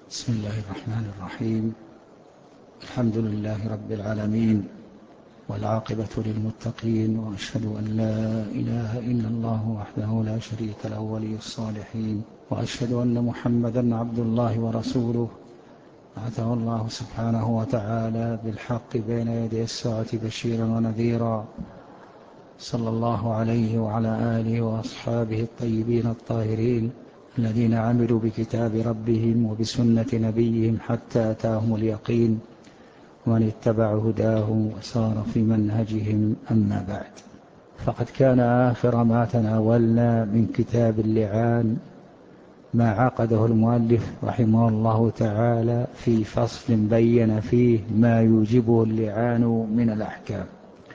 بسم الله الرحمن الرحيم. الحمد لله رب العالمين، والعاقبة للمتقين، وأشهد أن لا إله إلا الله وحده لا شريك له ولي الصالحين، وأشهد أن محمدا عبد الله ورسوله بعثه الله سبحانه وتعالى بالحق بين يدي الساعة بشيرا ونذيرا، صلى الله عليه وعلى آله وأصحابه الطيبين الطاهرين الذين عملوا بكتاب ربهم وبسنة نبيهم حتى أتاهم اليقين، ومن اتبع هداهم وسار في منهجهم. أما بعد، فقد كان آخر ما تناولنا من كتاب اللعان ما عقده المؤلف رحمه الله تعالى في فصل بين فيه ما يوجبه اللعان من الأحكام،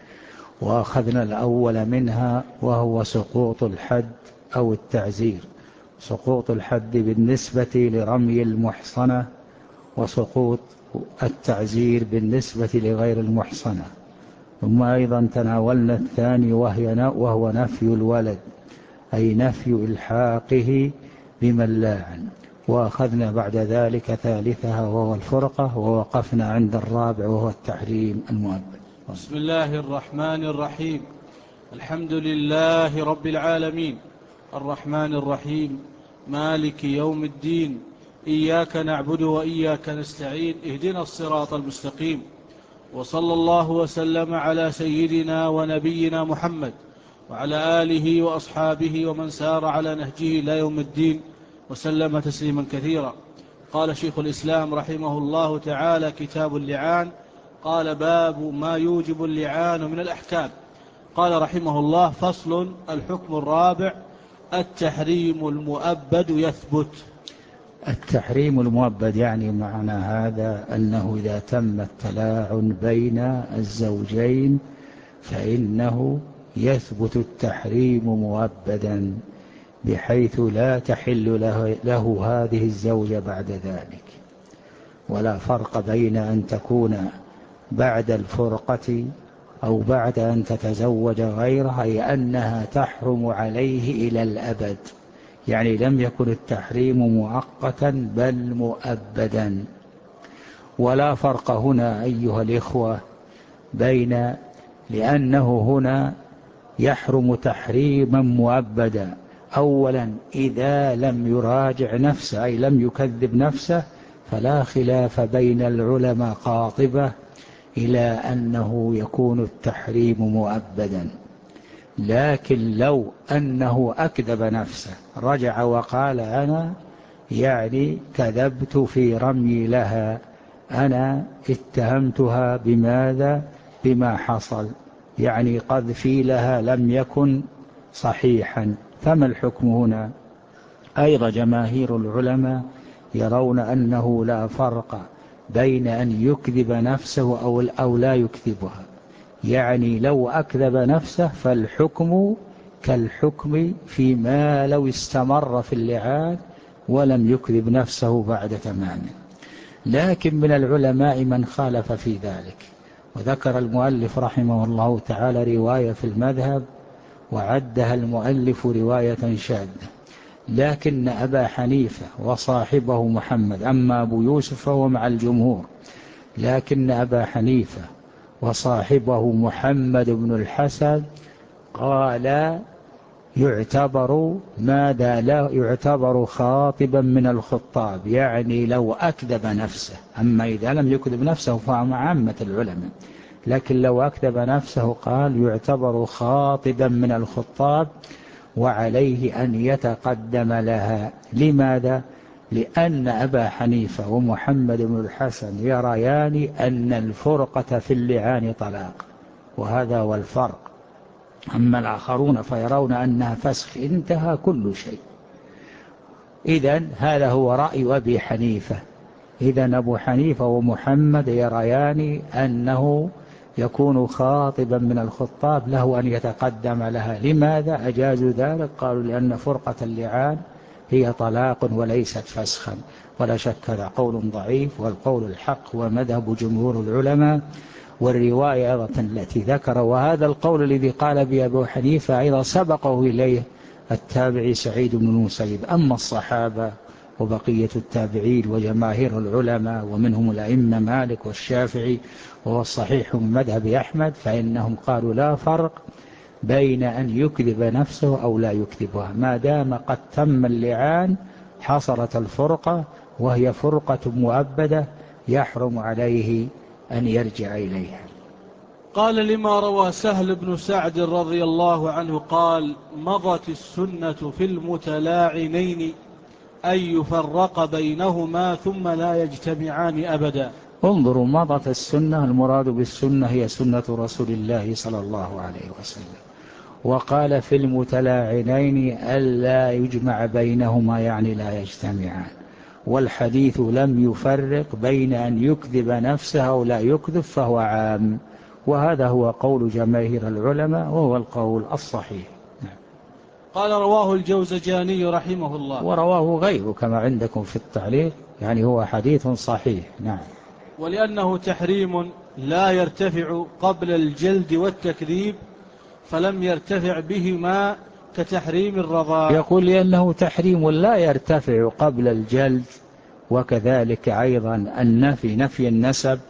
وأخذنا الأول منها وهو سقوط الحد أو التعزير. سقوط الحد بالنسبة لرمي المحصنة، وسقوط التعزير بالنسبة لغير المحصنة. ثم أيضا تناولنا الثاني وهو نفي الولد، أي نفي إلحاقه بمن لاعن، وأخذنا بعد ذلك ثالثها وهو الفرقة، ووقفنا عند الرابع وهو التحريم المؤبد. بسم الله الرحمن الرحيم. الحمد لله رب العالمين، الرحمن الرحيم، مالك يوم الدين، إياك نعبد وإياك نستعين، اهدنا الصراط المستقيم، وصلى الله وسلم على سيدنا ونبينا محمد وعلى آله وأصحابه ومن سار على نهجه إلى يوم الدين وسلم تسليما كثيرا. قال شيخ الإسلام رحمه الله تعالى: كتاب اللعان. قال: باب ما يوجب اللعان من الأحكام. قال رحمه الله: فصل. الحكم الرابع: التحريم المؤبد يثبت. التحريم المؤبد يعني معنى هذا أنه إذا تم التلاعن بين الزوجين فإنه يثبت التحريم مؤبدا، بحيث لا تحل له هذه الزوجة بعد ذلك. ولا فرق بين أن تكون بعد الفرقة أو بعد أن تتزوج غيرها، أي أنها تحرم عليه إلى الأبد، يعني لم يكن التحريم مؤقتا بل مؤبدا. ولا فرق هنا أيها الإخوة بين، لأنه هنا يحرم تحريما مؤبدا. أولا إذا لم يراجع نفسه، أي لم يكذب نفسه، فلا خلاف بين العلماء قاطبة إلى أنه يكون التحريم مؤبدا. لكن لو أنه أكذب نفسه، رجع وقال أنا يعني كذبت في رمي لها، أنا اتهمتها بماذا؟ بما حصل، يعني قذفي لها لم يكن صحيحا، فما الحكم هنا؟ أيضا جماهير العلماء يرون أنه لا فرق بين أن يكذب نفسه أو لا يكذبها، يعني لو أكذب نفسه فالحكم كالحكم فيما لو استمر في اللعان ولم يكذب نفسه بعد تمامه. لكن من العلماء من خالف في ذلك، وذكر المؤلف رحمه الله تعالى رواية في المذهب وعدها المؤلف رواية شاذة. لكن أبا حنيفة وصاحبه محمد، أما أبو يوسف فهو مع الجمهور، لكن أبا حنيفة وصاحبه محمد بن الحسن قال يعتبر ماذا؟ لا يعتبر خاطبا من الخطاب، يعني لو أكذب نفسه. أما إذا لم يكذب نفسه فهو عامة العلماء، لكن لو أكذب نفسه قال يعتبر خاطبا من الخطاب، وعليه أن يتقدم لها. لماذا؟ لأن أبا حنيفة ومحمد بن الحسن يريان أن الفرقة في اللعان طلاق، وهذا هو الفرق. أما الآخرون فيرون أنها فسخ، انتهى كل شيء. إذن هذا هو رأي أبي حنيفة. إذن أبو حنيفة ومحمد يريان أنه يكون خاطبا من الخطاب، له أن يتقدم لها. لماذا أجازوا ذلك؟ قالوا لأن فرقة اللعان هي طلاق وليست فسخا. ولا شك هذا قول ضعيف، والقول الحق ومذهب جمهور العلماء. والرواية أيضا التي ذكر، وهذا القول الذي قال به أبو حنيفة أيضا سبقه إليه التابعي سعيد بن المسيب. أما الصحابة وبقية التابعين وجماهير العلماء ومنهم الأئمة مالك والشافعي وهو الصحيح من مذهب أحمد، فإنهم قالوا لا فرق بين أن يكذب نفسه أو لا يكذبها، ما دام قد تم اللعان حصلت الفرقة، وهي فرقة مؤبدة يحرم عليه أن يرجع إليها. قال لما روى سهل بن سعد رضي الله عنه قال: مضت السنة في المتلاعنين أن يفرق بينهما ثم لا يجتمعان أبدا. انظروا، مضت السنة، المراد بالسنة هي سنة رسول الله صلى الله عليه وسلم. وقال في المتلاعنين ألا يجمع بينهما، يعني لا يجتمعان. والحديث لم يفرق بين أن يكذب نفسه أو لا يكذب، فهو عام، وهذا هو قول جماهير العلماء وهو القول الصحيح. قال: رواه الجوزجاني رحمه الله. ورواه غيره كما عندكم في التعليق، يعني هو حديث صحيح. نعم. ولأنه تحريم لا يرتفع قبل الجلد والتكذيب، فلم يرتفع بهما كتحريم الرضاع. يقول لأنه تحريم لا يرتفع قبل الجلد، وكذلك أيضا النفي، نفي النسب،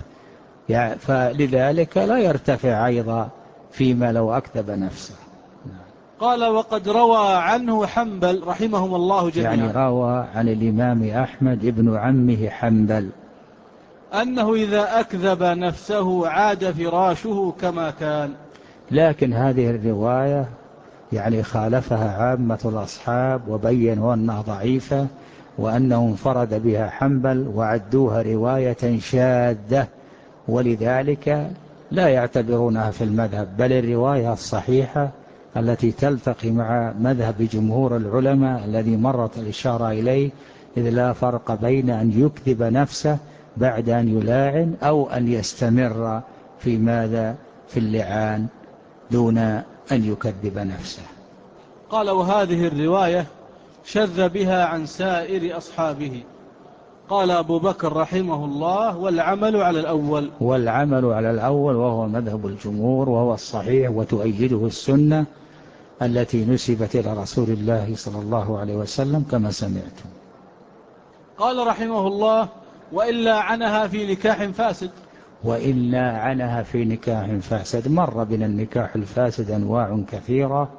فلذلك لا يرتفع أيضا فيما لو أكذب نفسه. قال: وقد روى عنه حنبل رحمهم الله جميعا، يعني روى عن الإمام أحمد ابن عمه حنبل أنه إذا أكذب نفسه عاد فراشه كما كان. لكن هذه الرواية يعني خالفها عامة الأصحاب وبينوا أنها ضعيفة، وأنه انفرد بها حنبل وعدوها رواية شاذة، ولذلك لا يعتبرونها في المذهب، بل الرواية الصحيحة التي تلتقي مع مذهب جمهور العلماء الذي مرت الإشارة إليه، إذ لا فرق بين أن يكذب نفسه بعد أن يلاعن أو أن يستمر في ماذا في اللعان دون أن يكذب نفسه. قال: وهذه الرواية شذ بها عن سائر أصحابه. قال أبو بكر رحمه الله: والعمل على الأول. والعمل على الأول وهو مذهب الجمهور وهو الصحيح، وتؤيده السنة التي نسبت إلى رسول الله صلى الله عليه وسلم كما سمعتم. قال رحمه الله: وإلا عنها في نكاح فاسد. وإلا عنها في نكاح فاسد، مر بنا النكاح الفاسد أنواع كثيرة،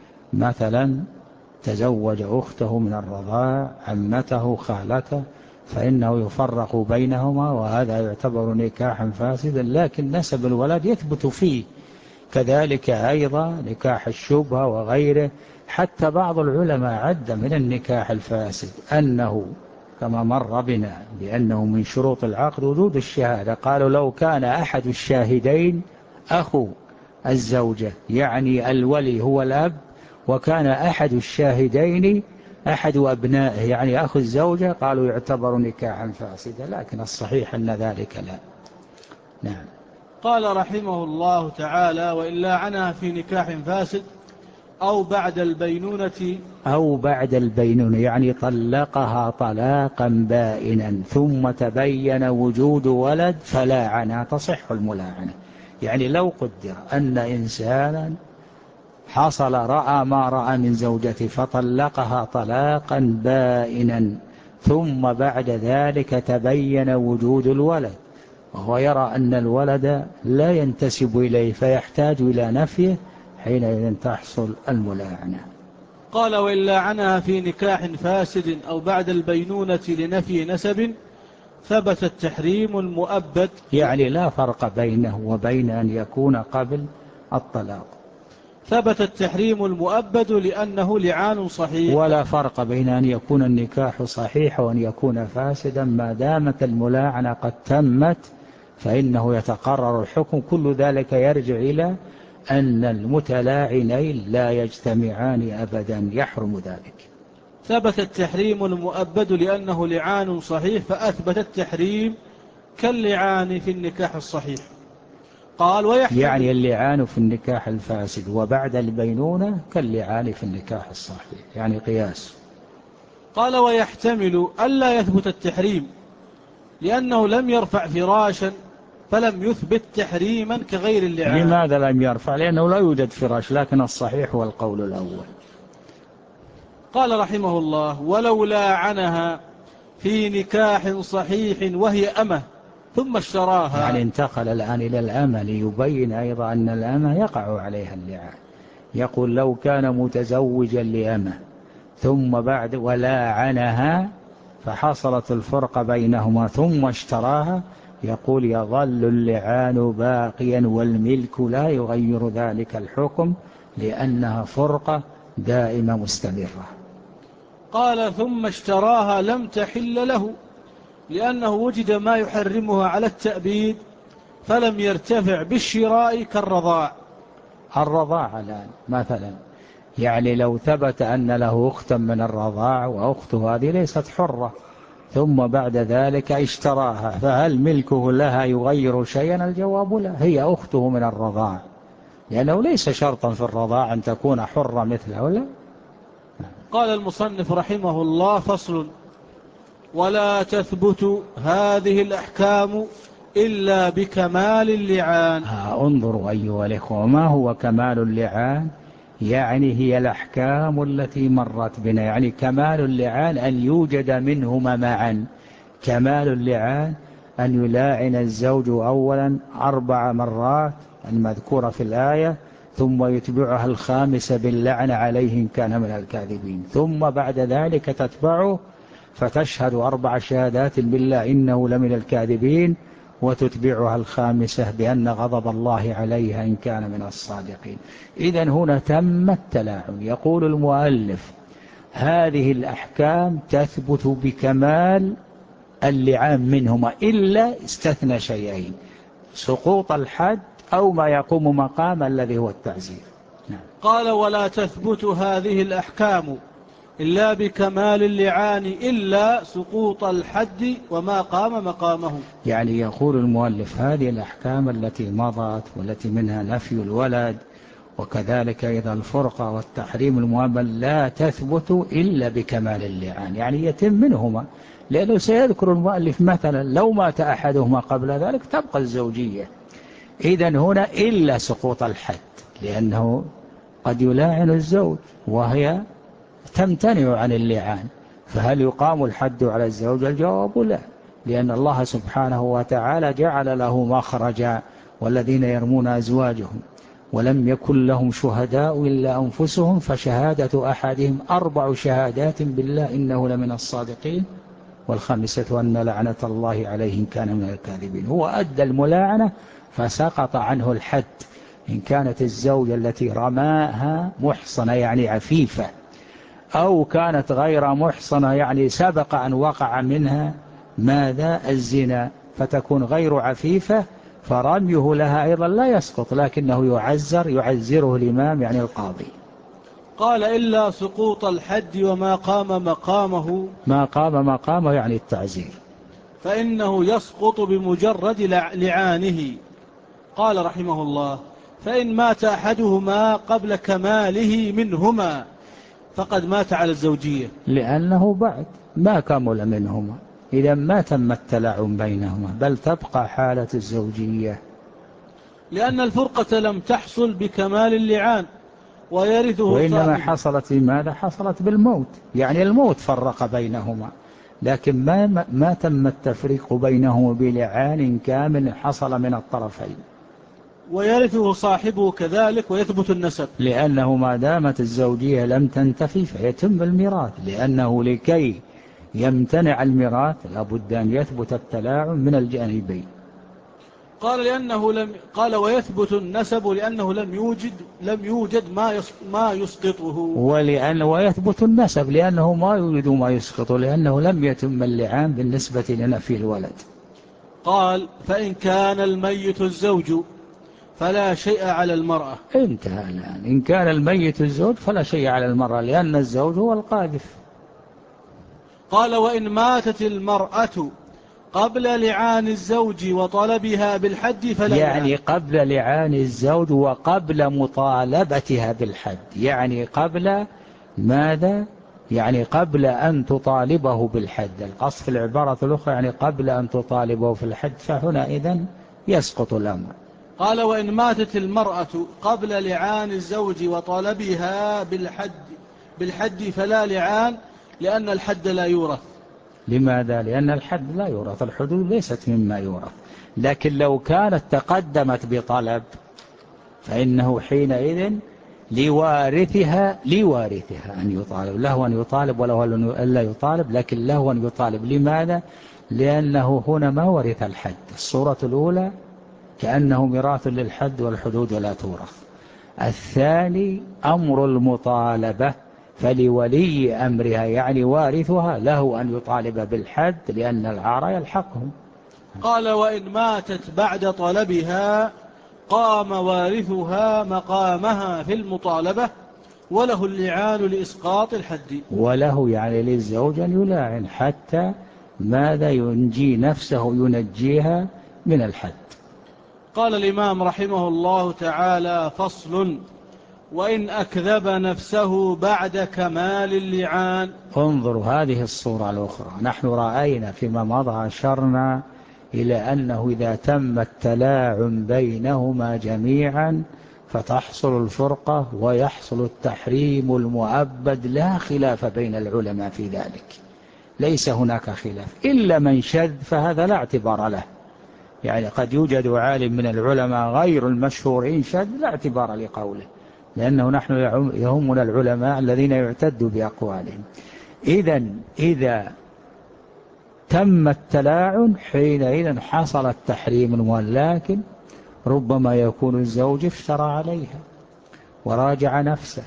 مثلا تزوج أخته من الرضاع، عمته، خالته، فإنه يفرق بينهما، وهذا يعتبر نكاحا فاسدا، لكن نسب الولد يثبت فيه. كذلك أيضا نكاح الشبهة وغيره. حتى بعض العلماء عد من النكاح الفاسد أنه كما مر بنا بأنه من شروط العقد وجود الشهادة. قالوا لو كان أحد الشاهدين أخو الزوجة، يعني الولي هو الأب، وكان أحد الشاهدين أحد أبنائه يعني أخو الزوجة، قالوا يعتبر نكاحا فاسدا، لكن الصحيح أن ذلك لا. نعم. قال رحمه الله تعالى: وإلا عنها في نكاح فاسد أو بعد البينونة. أو بعد البينونة يعني طلقها طلاقا بائنا ثم تبين وجود ولد فلاعنها، تصح الملاعنة. يعني لو قدر أن إنسانا حصل رأى ما رأى من زوجته فطلقها طلاقا بائنا، ثم بعد ذلك تبين وجود الولد، وهو يرى أن الولد لا ينتسب إليه فيحتاج إلى نفيه، حينئذ تحصل الملاعنة. قال: وإلا عنها في نكاح فاسد أو بعد البينونة لنفي نسب ثبت التحريم المؤبد. يعني لا فرق بينه وبين أن يكون قبل الطلاق. ثبت التحريم المؤبد لأنه لعان صحيح. ولا فرق بين أن يكون النكاح صحيح وأن يكون فاسدا، ما دامت الملاعنة قد تمت فإنه يتقرر الحكم. كل ذلك يرجع إلى أن المتلاعنين لا يجتمعان أبدا، يحرم ذلك. ثبت التحريم المؤبد لأنه لعان صحيح، فأثبت التحريم كاللعان في النكاح الصحيح. قال: يعني اللعان في النكاح الفاسد وبعد البينونة كاللعان في النكاح الصحيح، يعني قياس. قال: ويحتمل ألا يثبت التحريم لأنه لم يرفع فراشا فلم يثبت تحريما كغير اللعان. لماذا لم يرفع؟ لأنه لا يوجد فراش، لكن الصحيح هو القول الأول. قال رحمه الله: ولو لاعنها في نكاح صحيح وهي أمة ثم اشتراها. يعني انتقل الآن إلى الأمة ليبين أيضا أن الأمة يقع عليها اللعان. يقول لو كان متزوجا لأمة ثم بعد ولاعنها فحصلت الفرقة بينهما ثم اشتراها، يقول يظل اللعان باقيا والملك لا يغير ذلك الحكم لأنها فرقة دائمة مستمرة. قال ثم اشتراها لم تحل له لأنه وجد ما يحرمها على التأبيد فلم يرتفع بالشراء كالرضاع. الرضاع الآن مثلا، يعني لو ثبت أن له أختا من الرضاع وأخته هذه ليست حرة ثم بعد ذلك اشتراها، فهل ملكه لها يغير شيئا؟ الجواب لا، هي أخته من الرضاع، لأنه ليس شرطا في الرضاع أن تكون حرة مثله. لا. قال المصنف رحمه الله: فصل: ولا تثبت هذه الأحكام إلا بكمال اللعان. انظروا أيها الإخوة، ما هو كمال اللعان؟ يعني هي الأحكام التي مرت بنا، يعني كمال اللعان أن يوجد منهما معا. كمال اللعان أن يلاعن الزوج أولا 4 مرات المذكورة في الآية، ثم يتبعها الخامسة باللعن عليه إن كان من الكاذبين، ثم بعد ذلك تتبعه فتشهد 4 شهادات بالله إنه لمن الكاذبين، وتتبعها الخامسة بأن غضب الله عليها إن كان من الصادقين. إذن هنا تم التلاعن. يقول المؤلف: هذه الأحكام تثبت بكمال اللعان منهما، إلا استثنى شيئين: سقوط الحد أو ما يقوم مقام الذي هو التعزير. نعم. قال: ولا تثبت هذه الأحكام إلا بكمال اللعان إلا سقوط الحد وما قام مقامه. يعني يقول المؤلف: هذه الأحكام التي مضت والتي منها نفي الولد وكذلك أيضا الفرقة والتحريم المؤبد لا تثبت إلا بكمال اللعان، يعني يتم منهما، لأنه سيذكر المؤلف مثلا لو مات أحدهما قبل ذلك تبقى الزوجية. إذن هنا إلا سقوط الحد، لأنه قد يلاعن الزوج وهي تمتنع عن اللعان، فهل يقام الحد على الزوج؟ الجواب لا، لأن الله سبحانه وتعالى جعل له مخرجا: والذين يرمون أزواجهم ولم يكن لهم شهداء إلا أنفسهم فشهادة أحدهم 4 شهادات بالله إنه لمن الصادقين والخامسة أن لعنة الله عليه إن كان من الكاذبين. هو أدى الملاعنة فسقط عنه الحد. إن كانت الزوجة التي رماها محصنة يعني عفيفة، أو كانت غير محصنة يعني سبق أن وقع منها ماذا؟ الزنا، فتكون غير عفيفة، فرميه لها أيضا لا يسقط، لكنه يعزره الإمام يعني القاضي. قال: إلا سقوط الحد وما قام مقامه. ما قام مقامه يعني التعزير، فإنه يسقط بمجرد لعانه. قال رحمه الله: فإن مات أحدهما قبل كماله منهما فقد مات على الزوجية، لأنه بعد ما كمل منهما، إذا ما تم التلاعن بينهما بل تبقى حالة الزوجية. لأن الفرقة لم تحصل بكمال اللعان ويرثه وإنما صاحبه. حصلت بماذا؟ حصلت بالموت، يعني الموت فرق بينهما، لكن ما تم التفريق بينهما بلعان كامل حصل من الطرفين. ويرثه صاحبه كذلك ويثبت النسب، لأنه ما دامت الزوجية لم تنتفي فيتم الميراث، لأنه لكي يمتنع الميراث لابد أن يثبت التلاعن من الجانبين. قال ويثبت النسب لأنه لم يوجد ما يسقطه. ويثبت النسب لأنه ما يوجد ما يسقط، لأنه لم يتم اللعان بالنسبة لنفي الولد. قال: فإن كان الميت الزوج فلا شيء على المرأة. انتهى الآن. إن كان الميت الزوج فلا شيء على المرأة، لأن الزوج هو القاذف. قال: وإن ماتت المرأة قبل لعان الزوج وطلبها بالحد فلا يعني لعان. قبل لعان الزوج وقبل مطالبتها بالحد، يعني قبل ماذا؟ يعني قبل أن تطالبه بالحد. القصد في العبارة الأخرى يعني قبل أن تطالبه في الحد، فهنا إذن يسقط الأمر. قال: وإن ماتت المرأة قبل لعان الزوج وطلبها بالحد فلا لعان لأن الحد لا يورث. لماذا؟ لأن الحد لا يورث، الحدود ليست مما يورث. لكن لو كانت تقدمت بطلب فإنه حينئذ لوارثها أن يطالب، له أن يطالب وله ألا يطالب، لكن له أن يطالب. لماذا؟ لأنه هنا ما ورث الحد. الصورة الأولى كأنه ميراث للحد والحدود ولا تورث. الثاني أمر المطالبة، فلولي أمرها يعني وارثها له أن يطالب بالحد لأن العار يلحقهم. قال: وإن ماتت بعد طلبها قام وارثها مقامها في المطالبة وله اللعان لإسقاط الحد. وله يعني للزوج أن يلاعن حتى ماذا؟ ينجي نفسه، ينجيها من الحد. قال الإمام رحمه الله تعالى: فصل: وإن أكذب نفسه بعد كمال اللعان. انظروا هذه الصورة الأخرى. نحن رأينا فيما مضى أشرنا إلى أنه إذا تم التلاعن بينهما جميعا فتحصل الفرقة ويحصل التحريم المؤبد، لا خلاف بين العلماء في ذلك، ليس هناك خلاف إلا من شذ، فهذا لا اعتبار له. يعني قد يوجد عالم من العلماء غير المشهورين شذ لا اعتبار لقوله، لأنه نحن يهمنا العلماء الذين يعتد بأقوالهم. إذا تم التلاعن حينئذ حصل التحريم، ولكن ربما يكون الزوج افترى عليها وراجع نفسه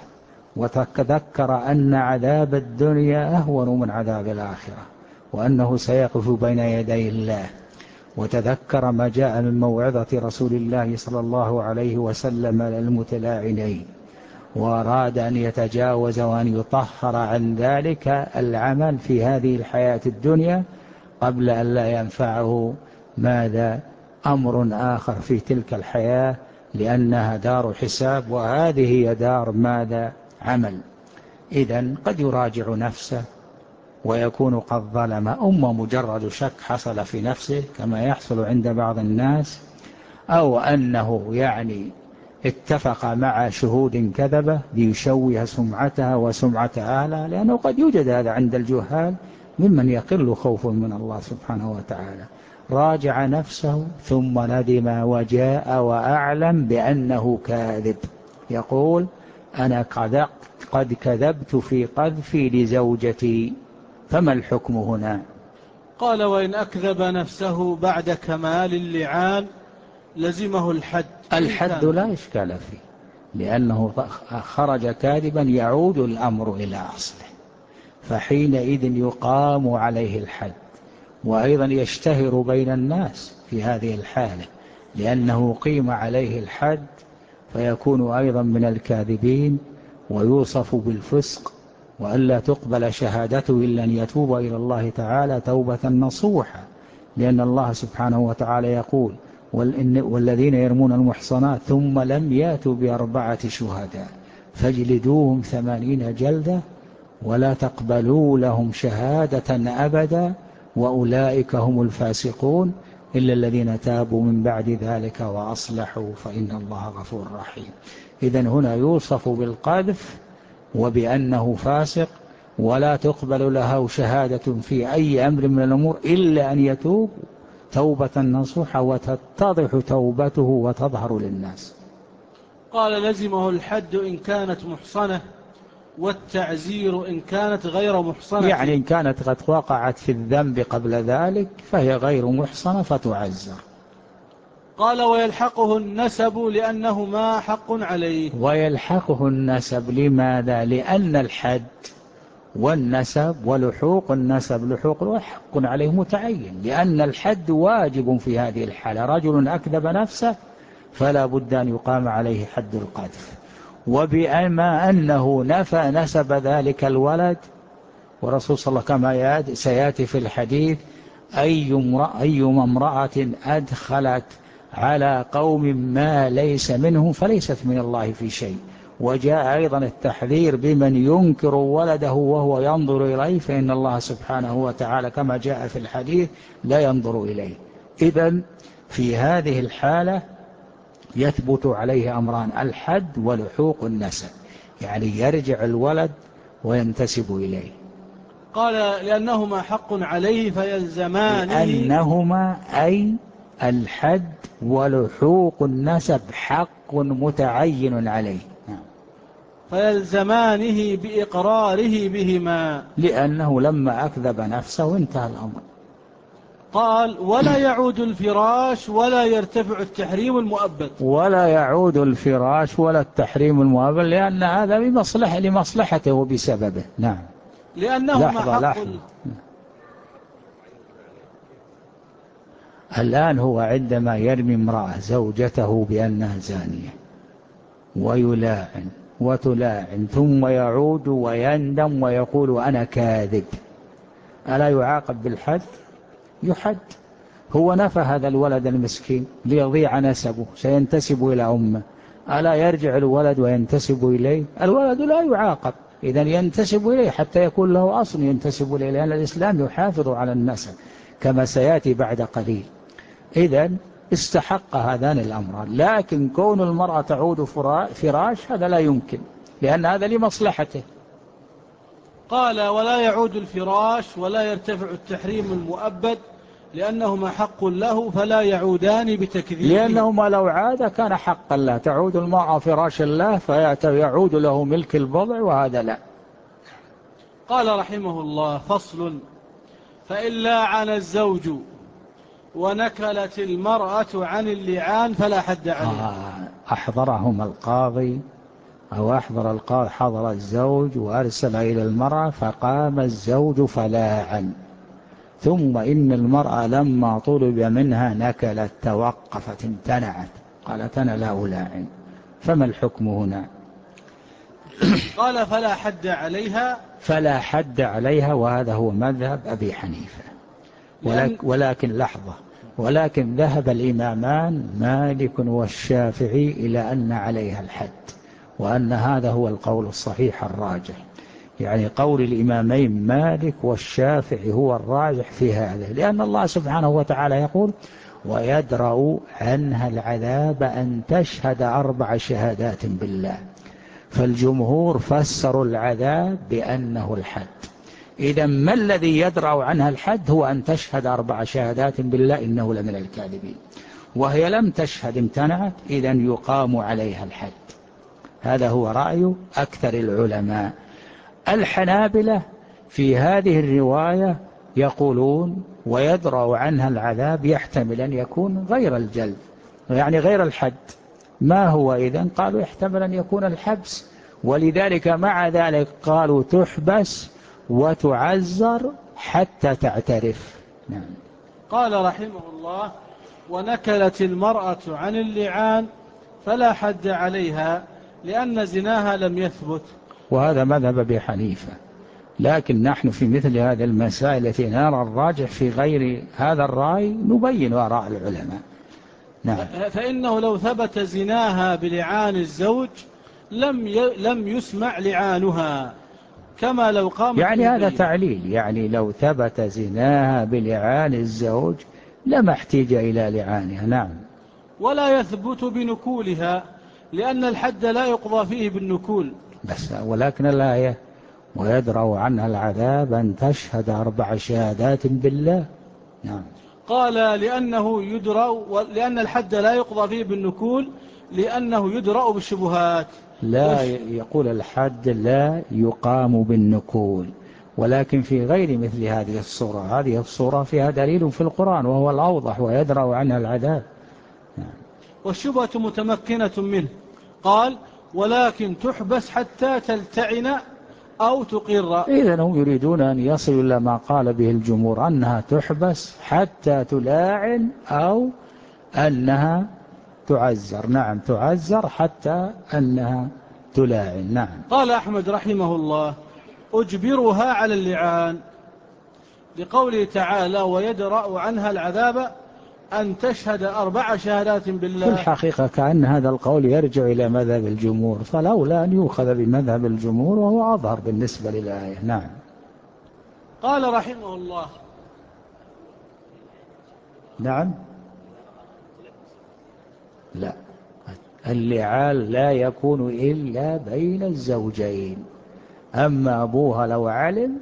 وتذكر أن عذاب الدنيا أهون من عذاب الآخرة وأنه سيقف بين يدي الله، وتذكر ما جاء من موعظة رسول الله صلى الله عليه وسلم للمتلاعنين، وأراد أن يتجاوز وأن يطهر عن ذلك العمل في هذه الحياة الدنيا قبل أن لا ينفعه ماذا؟ أمر آخر في تلك الحياة، لأنها دار حساب وهذه هي دار ماذا؟ عمل. إذن قد يراجع نفسه ويكون قد ظلم، مجرد شك حصل في نفسه كما يحصل عند بعض الناس، أو أنه يعني اتفق مع شهود كذبة ليشوه سمعتها وسمعة أهلها، لأنه قد يوجد هذا عند الجهال ممن يقل خوف من الله سبحانه وتعالى. راجع نفسه ثم ندم وجاء وأعلم بأنه كاذب، يقول: أنا قد كذبت في قذفي لزوجتي، فما الحكم هنا؟ قال: وإن أكذب نفسه بعد كمال اللعان لزمه الحد. الحد لا إشكال فيه، لأنه خرج كاذبا يعود الأمر إلى أصله، فحينئذ يقام عليه الحد. وأيضا يشتهر بين الناس في هذه الحالة، لأنه قيم عليه الحد فيكون أيضا من الكاذبين ويوصف بالفسق، وألا تقبل شهادته إلا أن يتوب إلى الله تعالى توبة نصوحة، لأن الله سبحانه وتعالى يقول: والذين يرمون المحصنات ثم لم ياتوا ب4 شهداء فاجلدوهم 80 جلدة ولا تقبلوا لهم شهادة أبدا وأولئك هم الفاسقون إلا الذين تابوا من بعد ذلك وأصلحوا فإن الله غفور رحيم. إذن هنا يوصف بالقذف وبأنه فاسق، ولا تقبل له شهادة في أي أمر من الأمور إلا أن يتوب توبة نصوحة وتتضح توبته وتظهر للناس. قال: لزمه الحد إن كانت محصنة، والتعزير إن كانت غير محصنة. يعني إن كانت قد وقعت في الذنب قبل ذلك فهي غير محصنة فتعزر. قال: ويلحقه النسب لأنهما حق عليه. ويلحقه النسب لماذا؟ لأن الحد والنسب ولحوق النسب لحوق حق عليه متعين، لأن الحد واجب في هذه الحالة. رجل أكذب نفسه فلا بد أن يقام عليه حد القذف، وبما أنه نفى نسب ذلك الولد، ورسول صلى الله عليه وسلم كما سيأتي في الحديث: أي امرأة أدخلت على قوم ما ليس منهم فليست من الله في شيء. وجاء أيضا التحذير بمن ينكر ولده وهو ينظر إليه، فإن الله سبحانه وتعالى كما جاء في الحديث لا ينظر إليه. إذن في هذه الحالة يثبت عليه أمران: الحد ولحوق النسب، يعني يرجع الولد وينتسب إليه. قال لأنهما حق عليه فيلزمانه. لأنهما أي الحد ولحوق النسب حق متعين عليه، فيلزمانه بإقراره بهما، لأنه لما أكذب نفسه انتهى الأمر. قال ولا يعود الفراش ولا يرتفع التحريم المؤبد. ولا يعود الفراش ولا التحريم المؤبد، لأن هذا لمصلحته وبسببه. نعم. لأنهما حق. الآن هو عندما يرمي امرأة زوجته بأنها زانية ويلاعن وتلاعن ثم يعود ويندم ويقول أنا كاذب، ألا يعاقب بالحد؟ يحد. هو نفى هذا الولد المسكين ليضيع نسبه، سينتسب إلى أمه، ألا يرجع الولد وينتسب إليه؟ الولد لا يعاقب، إذن ينتسب إليه حتى يكون له أصل ينتسب إليه، لأن الإسلام يحافظ على النسب كما سيأتي بعد قليل. إذن استحق هذان الأمران، لكن كون المرأة تعود فراش هذا لا يمكن، لأن هذا لمصلحته. قال ولا يعود الفراش ولا يرتفع التحريم المؤبد لأنهما حق له فلا يعودان بتكذيبه. لأنهما لو عاد كان حقا له، تعود المرأة فراش الله فيعود له ملك البضع، وهذا لا. قال رحمه الله فصل: فإن لاعن الزوج ونكلت المرأة عن اللعان فلا حد عليها. أحضرهما القاضي أو أحضر القاضي، حضر الزوج وأرسل إلى المرأة، فقام الزوج فلاعن، ثم إن المرأة لما طلب منها نكلت، توقفت، امتنعت، قالت أنا لا ألاعن، فما الحكم هنا؟ قال فلا حد عليها. فلا حد عليها، وهذا هو مذهب أبي حنيفة. ولكن لحظة، ولكن ذهب الإمامان مالك والشافعي إلى أن عليها الحد، وأن هذا هو القول الصحيح الراجح، يعني قول الإمامين مالك والشافعي هو الراجح في هذا، لأن الله سبحانه وتعالى يقول ويدرأ عنها العذاب أن تشهد 4 شهادات بالله، فالجمهور فسروا العذاب بأنه الحد. إذا ما الذي يدرأ عنها الحد؟ هو أن تشهد 4 شهادات بالله إنه لمن الكاذبين، وهي لم تشهد، امتنعت، إذا يقام عليها الحد. هذا هو رأي أكثر العلماء. الحنابلة في هذه الرواية يقولون ويدرأ عنها العذاب يحتمل أن يكون غير الجلد، يعني غير الحد. ما هو إذن؟ قالوا يحتمل أن يكون الحبس، ولذلك مع ذلك قالوا تحبس وتعزر حتى تعترف. نعم. قال رحمه الله ونكلت المرأة عن اللعان فلا حد عليها لأن زناها لم يثبت، وهذا مذهب أبي حنيفة، لكن نحن في مثل هذه المسائل التي نرى الراجح في غير هذا الرأي نبين آراء العلماء. نعم. فإنه لو ثبت زناها بلعان الزوج لم يسمع لعانها كما لو قامت، يعني هذا تعليل، يعني لو ثبت زناها بلعان الزوج لما احتاج إلى لعانها. نعم. ولا يثبت بنكولها لأن الحد لا يقضى فيه بالنكول. بس ولكن الآية ويدرأ عنها العذاب أن تشهد 4 شهادات بالله. نعم. قال لأن الحد لا يقضى فيه بالنكول لأنه يدرأ بالشبهات. لا يقول الحد لا يقام بالنكول، ولكن في غير مثل هذه الصورة، هذه الصورة فيها دليل في القرآن وهو الأوضح ويدرأ عنها العذاب. والشبهة متمكنة منه. قال ولكن تحبس حتى تلتعن أو تقر. إذن هم يريدون أن يصلوا إلى ما قال به الجمهور أنها تحبس حتى تلاعن أو أنها تعزر. نعم، تعزر حتى أنها تلاعن. نعم. قال أحمد رحمه الله أجبرها على اللعان لقوله تعالى ويدرأ عنها العذاب أن تشهد 4 شهادات بالله. في الحقيقة كأن هذا القول يرجع إلى مذهب الجمهور، فلولا أن يؤخذ بمذهب الجمهور وهو أظهر بالنسبة للآية. نعم. قال رحمه الله نعم. لا، اللعان لا يكون إلا بين الزوجين، أما أبوها لو علم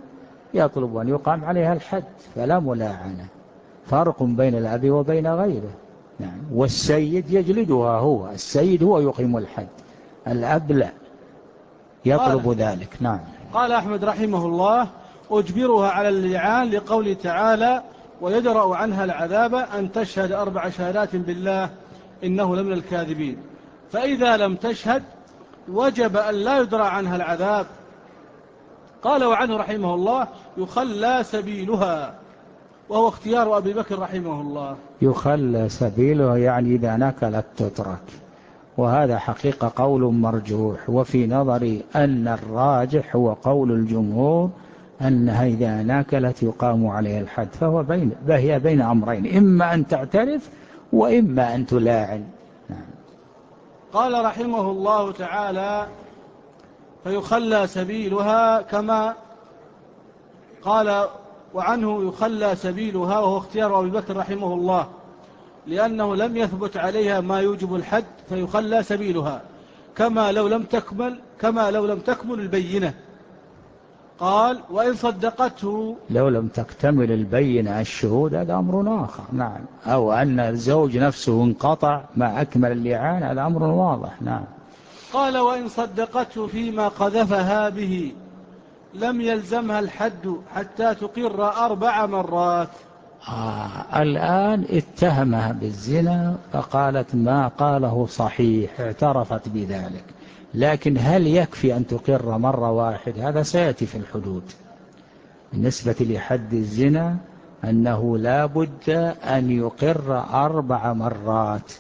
يطلب أن يقام عليها الحد، فلا ملاعنة، فرق بين الأب وبين غيره. نعم. والسيد يجلدها، هو السيد هو يقيم الحد، الأب لا يطلب ذلك. نعم. قال أحمد رحمه الله: أجبرها على اللعان لقول تعالى: ويدرأ عنها العذاب أن تشهد 4 شهادات بالله إنه لمن الكاذبين. فإذا لم تشهد وجب أن لا يدرأ عنها العذاب. قال وعنه رحمه الله: يخلى سبيلها، وهو اختيار أبي بكر رحمه الله. يخلى سبيله يعني إذا نكلت تترك، وهذا حقيقة قول مرجوح، وفي نظري أن الراجح هو قول الجمهور أنها إذا ناكلت يقام عليها الحد، فهي بين أمرين، إما أن تعترف وإما أن تلاعن. نعم. قال رحمه الله تعالى: فيخلى سبيلها، كما قال وعنه يخلى سبيلها، وهو اختيار أبي بكر رحمه الله، لأنه لم يثبت عليها ما يوجب الحد، فيخلى سبيلها كما لو لم تكمل البينة. قال: وإن صدقته، لو لم تكتمل البينة الشهود هذا أمر آخر. نعم. أو أن الزوج نفسه انقطع ما أكمل اللعان، هذا أمر واضح. نعم. قال: وإن صدقته فيما قذفها به لم يلزمها الحد حتى تقر 4 مرات. الآن اتهمها بالزنا فقالت ما قاله صحيح، اعترفت بذلك، لكن هل يكفي أن تقر مرة واحدة؟ هذا سيأتي في الحدود. بالنسبة لحد الزنا أنه لا بد أن يقر 4 مرات،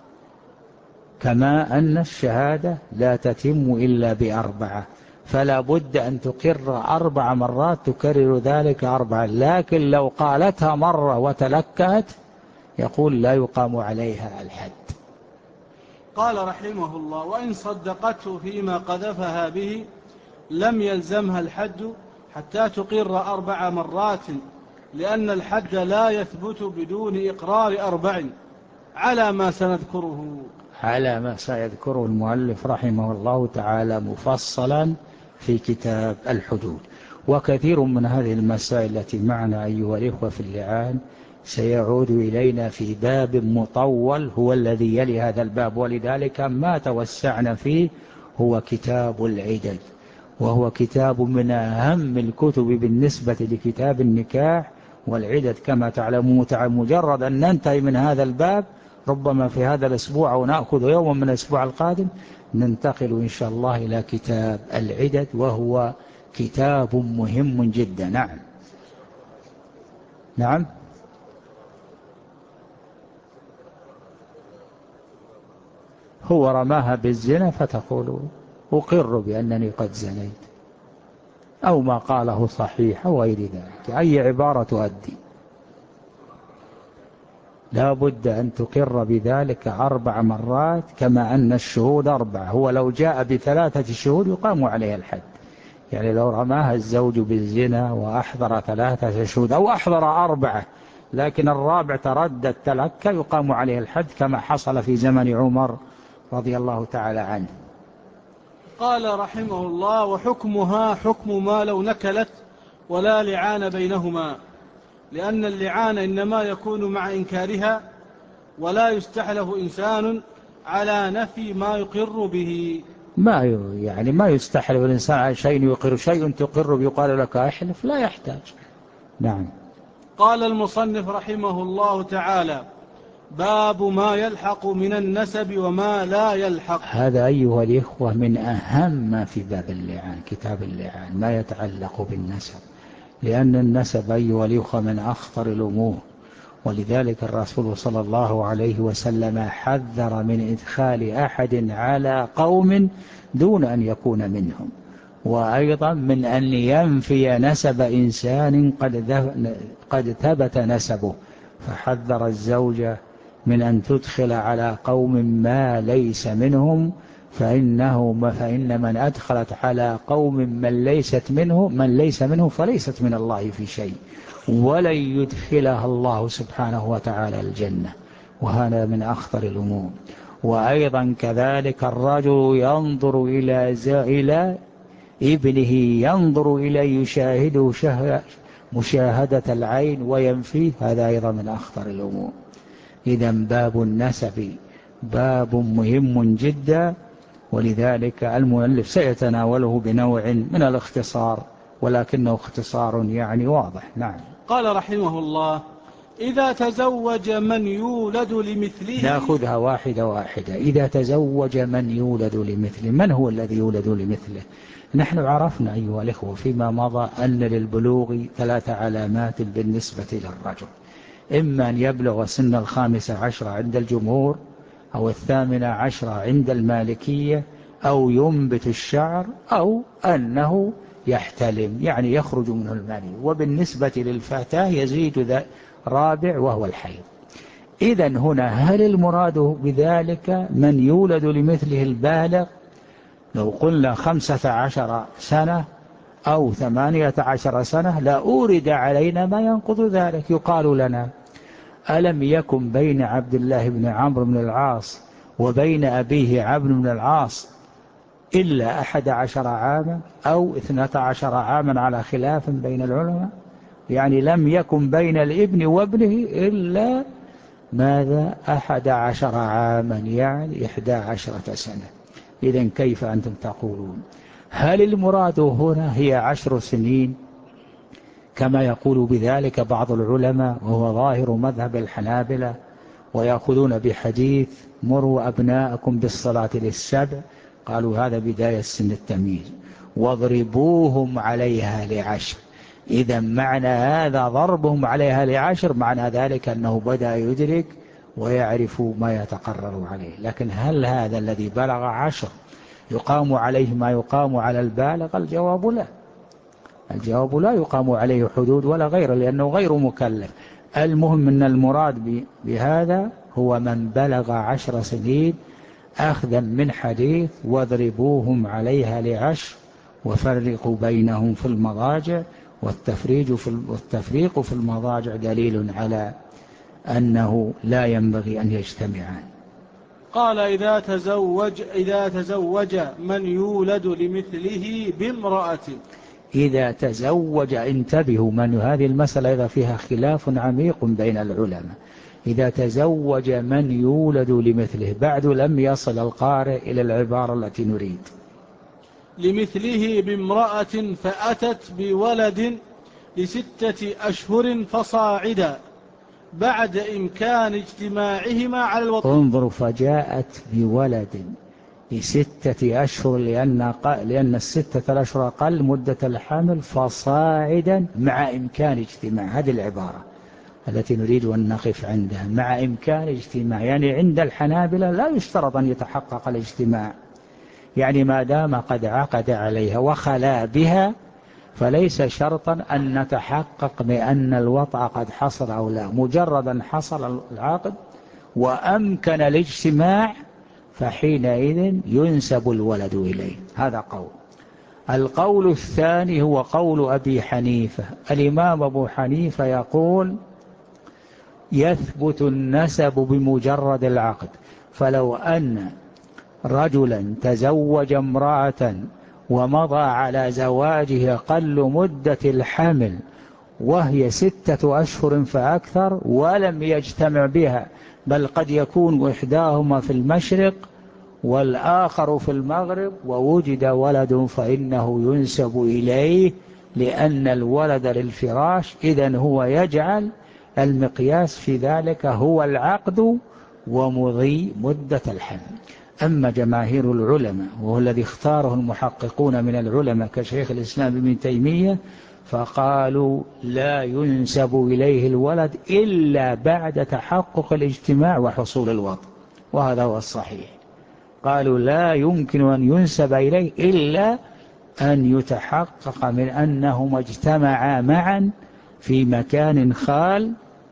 كما أن الشهادة لا تتم إلا ب4، فلا بد أن تقر 4 مرات، تكرر ذلك 4، لكن لو قالتها مرة وتلكأت يقول لا يقام عليها الحد. قال رحمه الله: وإن صدقته فيما قذفها به لم يلزمها الحد حتى تقر 4 مرات، لأن الحد لا يثبت بدون إقرار 4، على ما سنذكره. على ما سيذكره المؤلف رحمه الله تعالى مفصلا في كتاب الحدود. وكثير من هذه المسائل التي معنا أيها الإخوة في اللعان سيعود إلينا في باب مطول هو الذي يلي هذا الباب، ولذلك ما توسعنا فيه هو كتاب العدد، وهو كتاب من أهم الكتب بالنسبة لكتاب النكاح والعدد كما تعلمون. مجرد أن ننتهي من هذا الباب ربما في هذا الأسبوع أو نأخذ يوما من الأسبوع القادم ننتقل إن شاء الله إلى كتاب العدد، وهو كتاب مهم جدا. نعم. نعم. هو رماها بالزنا فتقول أقر بأنني قد زنيت، أو ما قاله صحيح أو غير ذلك، أي عبارة تؤدي، لا بد أن تقر بذلك 4 مرات، كما أن الشهود 4. هو لو جاء ب3 شهود يقام عليه الحد، يعني لو رماها الزوج بالزنا وأحضر 3 شهود أو أحضر 4 لكن الرابع تردد تلك يقام عليه الحد، كما حصل في زمن عمر رضي الله تعالى عنه. قال رحمه الله: وحكمها حكم ما لو نكلت ولا لعان بينهما، لأن اللعان إنما يكون مع إنكارها، ولا يستحلف إنسان على نفي ما يقر به. ما يستحلف الإنسان على شيء يقر، شيء تقر يقال لك أحلف، لا يحتاج. نعم. قال المصنف رحمه الله تعالى: باب ما يلحق من النسب وما لا يلحق. هذا أيها الإخوة من أهم ما في باب اللعان، كتاب اللعان، ما يتعلق بالنسب، لأن النسب أيها الإخوة من أخطر الأمور، ولذلك الرسول صلى الله عليه وسلم حذر من إدخال أحد على قوم دون أن يكون منهم، وأيضا من أن ينفي نسب إنسان قد ثبت نسبه، فحذر الزوجة من أن تدخل على قوم ما ليس منهم، فإن من أدخلت على قوم من ليس منه فليست من الله في شيء، ولن يدخلها الله سبحانه وتعالى الجنة، وهذا من أخطر الأمور. وأيضا كذلك الرجل ينظر إلى ابنه ينظر إليه يشاهده مشاهدة العين وينفيه، هذا أيضا من أخطر الأمور. إذا باب النسب باب مهم جدا، ولذلك المؤلف سيتناوله بنوع من الاختصار، ولكنه اختصار يعني واضح. نعم. قال رحمه الله: إذا تزوج من يولد لمثله. نأخذها واحدة واحدة. إذا تزوج من يولد لمثله، من هو الذي يولد لمثله؟ نحن عرفنا أيها الإخوة فيما مضى أن للبلوغ 3 علامات بالنسبة للرجل: إما أن يبلغ سن 15 عند الجمهور، أو 18 عند المالكية، أو ينبت الشعر، أو أنه يحتلم يعني يخرج منه المني. وبالنسبة للفتاة يزيد رابع وهو الحيض. إذن هنا هل المراد بذلك من يولد لمثله البالغ؟ لو قلنا 15 سنة أو 18 سنة لا أورد علينا ما ينقض ذلك. يقال لنا: ألم يكن بين عبد الله بن عمرو بن العاص وبين أبيه عمرو بن العاص إلا 11 عاما أو 12 عاما على خلاف بين العلماء؟ يعني لم يكن بين الابن وابنه إلا ماذا؟ 11 عاما، يعني 11 سنة. إذن كيف أنتم تقولون؟ هل المراد هنا هي 10 سنين كما يقول بذلك بعض العلماء، وهو ظاهر مذهب الحنابلة، ويأخذون بحديث: مروا أبناءكم بالصلاة ل7؟ قالوا هذا بداية سن التمييز. واضربوهم عليها ل10. إذا معنى هذا ضربهم عليها ل10 معنى ذلك أنه بدأ يدرك ويعرف ما يتقرر عليه. لكن هل هذا الذي بلغ 10 يقام عليه ما يقام على البالغ؟ الجواب لا. الجواب لا يقام عليه حدود ولا غيره، لأنه غير مكلف. المهم أن المراد بهذا هو من بلغ 10 سنين، أخذا من حديث: واضربوهم عليها ل10 وفرقوا بينهم في المضاجع. والتفريق في المضاجع دليل على أنه لا ينبغي أن يجتمعان. قال: إذا تزوج من يولد لمثله بامرأة. إذا تزوج، انتبهوا، من هذه المسألة إذا فيها خلاف عميق بين العلماء. إذا تزوج من يولد لمثله، بعد لم يصل القارئ إلى العبارة التي نريد. لمثله بامرأة فأتت بولد ل6 أشهر فصاعدا بعد إمكان اجتماعهما على الوطن. انظروا: فجاءت بولد ل6 أشهر، لأن 6 أشهر أقل مدة الحمل، فصاعدا مع إمكان اجتماع. هذه العبارة التي نريد أن نقف عندها: مع إمكان اجتماع. يعني عند الحنابلة لا يشترط أن يتحقق الاجتماع، يعني ما دام قد عقد عليها وخلا بها فليس شرطا أن نتحقق بأن الوطأ قد حصل أو لا. مجردا حصل العقد وأمكن الاجتماع فحينئذ ينسب الولد إليه. هذا قول. القول الثاني هو قول أبي حنيفة. الإمام أبو حنيفة يقول: يثبت النسب بمجرد العقد. فلو أن رجلا تزوج امرأة ومضى على زواجه أقل مدة الحمل وهي 6 أشهر فأكثر ولم يجتمع بها، بل قد يكون إحداهما في المشرق والآخر في المغرب، ووجد ولد، فإنه ينسب إليه، لأن الولد للفراش. إذن هو يجعل المقياس في ذلك هو العقد ومضي مدة الحمل. أما جماهير العلماء، وهو الذي اختاره المحققون من العلماء كشيخ الإسلام ابن تيمية، فقالوا: لا ينسب إليه الولد إلا بعد تحقق الاجتماع وحصول الوطء. وهذا هو الصحيح. قالوا: لا يمكن أن ينسب إليه إلا أن يتحقق من أنهما اجتمعا معا في مكان خال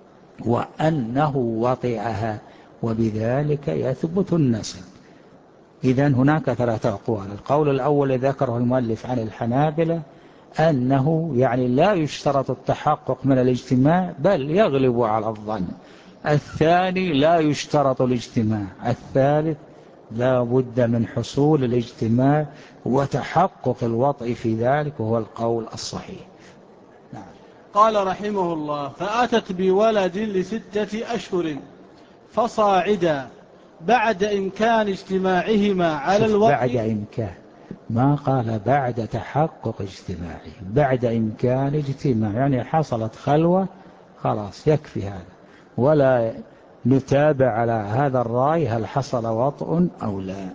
وأنه وطئها، وبذلك يثبت النسب. إذن هناك 3 أقوال. القول الأول ذكره المؤلف عن الحنابلة أنه يعني لا يشترط التحقق من الاجتماع، بل يغلب على الظن. الثاني: لا يشترط الاجتماع. الثالث: لا بد من حصول الاجتماع وتحقق الوطء في ذلك، وهو القول الصحيح. نعم. قال رحمه الله: فأتت بولد ل6 أشهر فصاعدا بعد إمكان اجتماعهما على الوطء. بعد إمكان، ما قال بعد تحقق اجتماعه، بعد إمكان اجتماع، يعني حصلت خلوة خلاص يكفي هذا، ولا نتابع على هذا الرأي هل حصل وطء أو لا.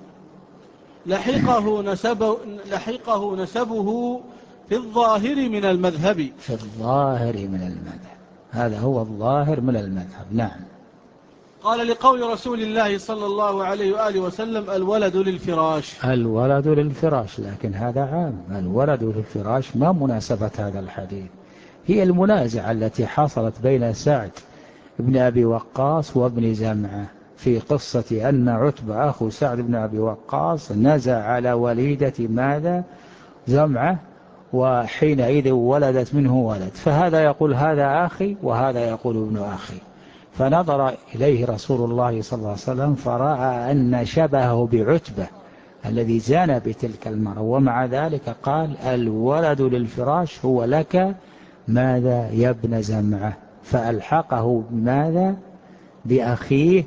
لحقه نسبه في الظاهر من المذهب. في الظاهر من المذهب، هذا هو الظاهر من المذهب. نعم. قال: لقول رسول الله صلى الله عليه وآله وسلم: الولد للفراش. الولد للفراش، لكن هذا عام، الولد للفراش ما مناسبة هذا الحديث. هي المنازعة التي حصلت بين سعد بن أبي وقاص وابن زمعة في قصة أن عتبة أخو سعد بن أبي وقاص نزع على وليدة ماذا؟ زمعة، وحينئذ ولدت منه ولد، فهذا يقول هذا أخي وهذا يقول ابن أخي، فنظر إليه رسول الله صلى الله عليه وسلم فرأى أن شبهه بعتبة الذي زان بتلك المرأة، ومع ذلك قال: الولد للفراش هو لك ماذا يا ابن زمعة، فألحقه بماذا؟ بأخيه،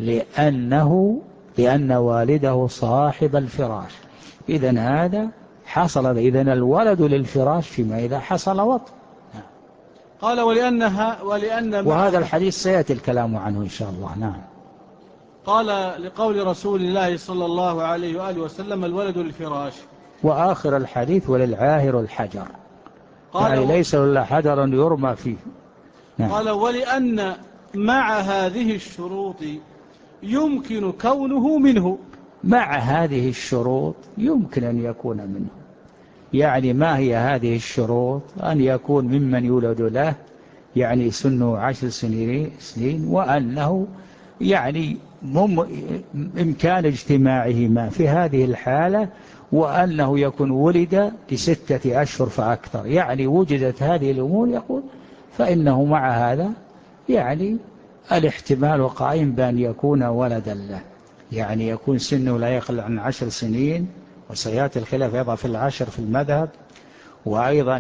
لأن والده صاحب الفراش. إذن هذا حصل، إذن الولد للفراش فيما إذا حصل وطء. قال: وهذا الحديث سيأتي الكلام عنه إن شاء الله. نعم. قال: لقول رسول الله صلى الله عليه وآله وسلم: الولد للفراش. وآخر الحديث: وللعاهر الحجر، يعني ليس إلا حجر يرمى فيه. نعم. قال: ولأن مع هذه الشروط يمكن كونه منه. مع هذه الشروط يمكن أن يكون منه. يعني ما هي هذه الشروط؟ أن يكون ممن يولد له، يعني سنه 10 سنين، وأنه يعني إمكان اجتماعهما في هذه الحالة، وأنه يكون ولد ل6 أشهر فأكثر، يعني وجدت هذه الأمور يقول فإنه مع هذا يعني الاحتمال قائم بأن يكون ولدا له، يعني يكون سنه لا يقل عن 10 سنين، وسيأتي الخلاف أيضا في 10 في المذهب، وأيضا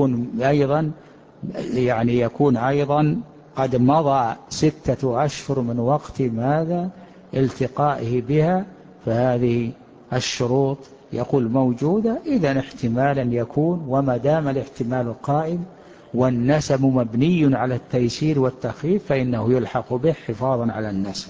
يكون أيضا قد مضى 6 أشهر من وقت ماذا؟ التقائه بها، فهذه الشروط يقول موجودة، إذن احتمالا يكون، وما دام الاحتمال قائم والنسب مبني على التيسير والتخفيف فإنه يلحق به حفاظا على النسب.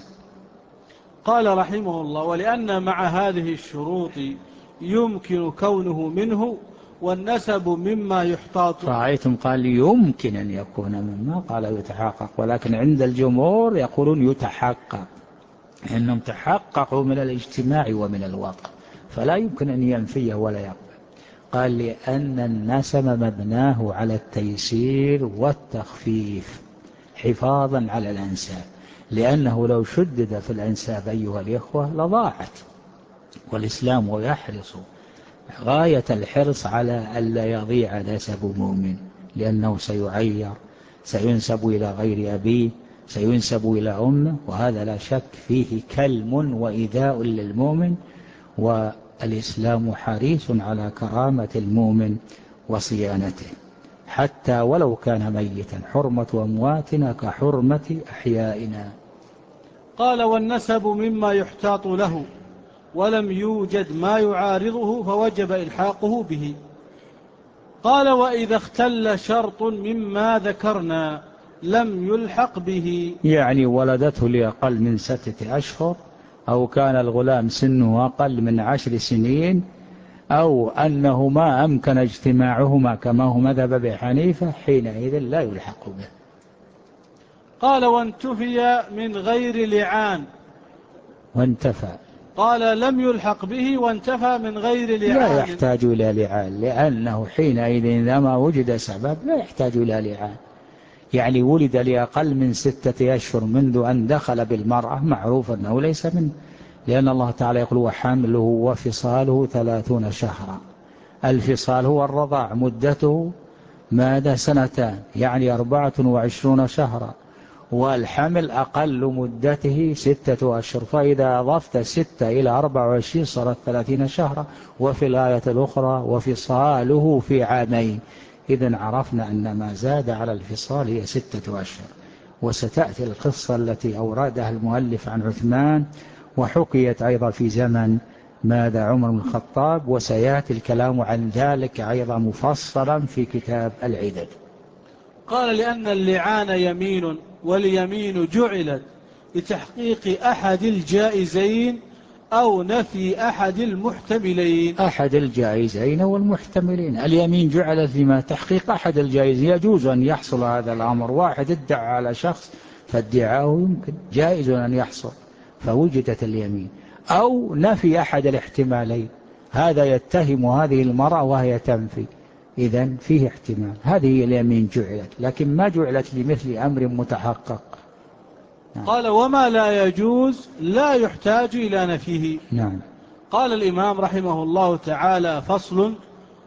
قال رحمه الله: ولأن مع هذه الشروط يمكن كونه منه، والنسب مما يحتاط. رأيتم قال يمكن أن يكون مما، قال يتحقق، ولكن عند الجمهور يقولون يتحقق، إنهم تحققوا من الاجتماع ومن الوطء، فلا يمكن أن ينفيه ولا يقبل. قال: لأن النسب مبناه على التيسير والتخفيف حفاظا على الأنساب، لأنه لو شدد في الأنساب أيها الإخوة لضاعت، والإسلام يحرص غاية الحرص على ألا يضيع نسب مؤمن، لأنه سيعير، سينسب إلى غير أبيه، سينسب إلى أمه، وهذا لا شك فيه كلم وإيذاء للمؤمن، والإسلام حريص على كرامة المؤمن وصيانته حتى ولو كان ميتا، حرمة أمواتنا كحرمة أحيائنا. قال: والنسب مما يحتاط له، ولم يوجد ما يعارضه فوجب إلحاقه به. قال: وإذا اختل شرط مما ذكرنا لم يلحق به. يعني ولدته لأقل من 6 أشهر، أو كان الغلام سنه أقل من 10 سنين، أو أنه ما أمكن اجتماعهما كما هو مذهب أبي حنيفة، حينئذ لا يلحق به. قال: وانتفي من غير لعان. وانتفى، قال: لم يلحق به وانتفى من غير لعان. لا يحتاج إلى لعان، لأنه حينئذ إذا ما وجد سبب لا يحتاج إلى لعان. يعني ولد لأقل من 6 أشهر منذ أن دخل بالمرأة، معروف أنه ليس منه، لأن الله تعالى يقول: وحمله وفصاله 30 شهرا. الفصال هو الرضاع، مدته ماذا؟ 2 سنتان، يعني 24 شهرا. والحمل أقل مدته 6 أشهر، فإذا أضفت 6 إلى 24 صارت 30 شهرا. وفي الآية الأخرى وفصاله في عامين. إذن عرفنا أن ما زاد على الفصال هي 6 أشهر. وستأتي القصة التي أوردها المؤلف عن عثمان، وحكيت أيضا في زمن ماذا عمر بن الخطاب، وسيأتي الكلام عن ذلك أيضا مفصلا في كتاب العدد. قال: لأن اللعان يمين، واليمين جعلت لتحقيق أحد الجائزين أو نفي أحد المحتملين. أحد الجائزين والمحتملين. اليمين جعلت لما تحقيق أحد الجائزين. يجوز أن يحصل هذا الأمر، واحد ادعى على شخص فادعاه يمكن جائز أن يحصل فوجدت اليمين، أو نفي أحد الاحتمالين، هذا يتهم هذه المرأة وهي تنفي، إذن فيه احتمال، هذه اليمين جعلت، لكن ما جعلت لمثل أمر متحقق. قال: وما لا يجوز لا يحتاج إلى نفيه. نعم. قال الإمام رحمه الله تعالى: فصل: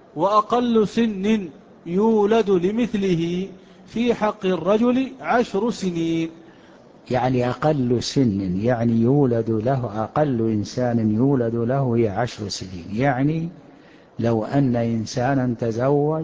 وأقل سن يولد لمثله في حق الرجل 10 سنين. يعني أقل سن، يعني يولد له، أقل إنسان يولد له هي 10 سنين. يعني لو أن إنسانا تزوج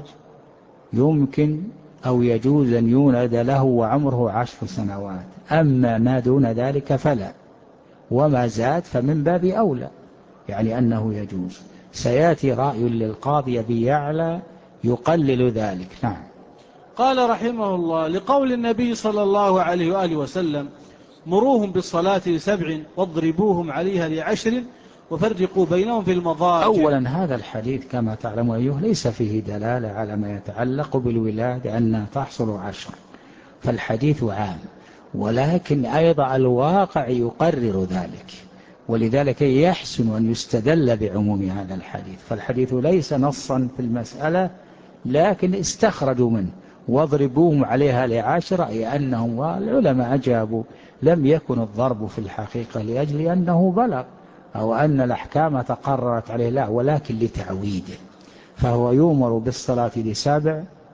يمكن أو يجوز أن يولد له وعمره 10 سنوات، أما ما دون ذلك فلا، وما زاد فمن باب أولى، يعني أنه يجوز. سيأتي رأي للقاضي أبي يعلى يقلل ذلك. نعم. قال رحمه الله: لقول النبي صلى الله عليه وآله وسلم: مروهم بالصلاة ل7 واضربوهم عليها ل10 وفرقوا بينهم في المضاجع. أولا هذا الحديث كما تعلم أيها ليس فيه دلالة على ما يتعلق بالولادة أنها تحصل 10، فالحديث عام، ولكن أيضا الواقع يقرر ذلك، ولذلك يحسن أن يستدل بعموم هذا الحديث. فالحديث ليس نصا في المسألة، لكن استخرجوا منه واضربوهم عليها ل10، أي أنهم، والعلماء أجابوا لم يكن الضرب في الحقيقة لأجل أنه بلغ أو أن الأحكام تقررت عليه، لا، ولكن لتعويده، فهو يؤمر بالصلاة ل7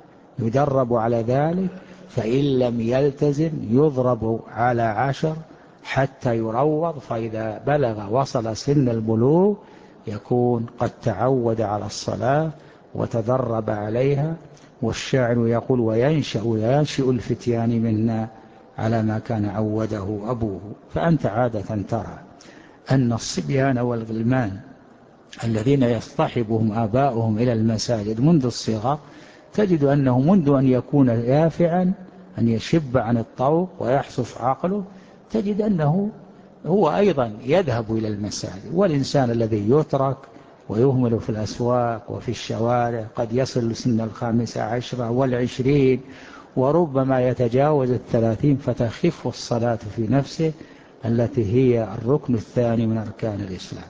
يدرب على ذلك، فإن لم يلتزم يضرب على 10 حتى يروض، فإذا بلغ وصل سن البلوغ يكون قد تعود على الصلاة وتدرب عليها. والشاعر يقول: وينشئ الفتيان منا على ما كان عوده أبوه. فأنت عادة ترى أن الصبيان والغلمان الذين يصطحبهم آباؤهم إلى المساجد منذ الصغر، تجد أنه منذ أن يكون يافعا أن يشب عن الطوق ويحصف عقله، تجد أنه هو أيضا يذهب إلى المساجد. والإنسان الذي يترك ويهمل في الأسواق وفي الشوارع قد يصل سن 15 و20، وربما يتجاوز 30، فتخف الصلاة في نفسه التي هي الركن الثاني من أركان الإسلام.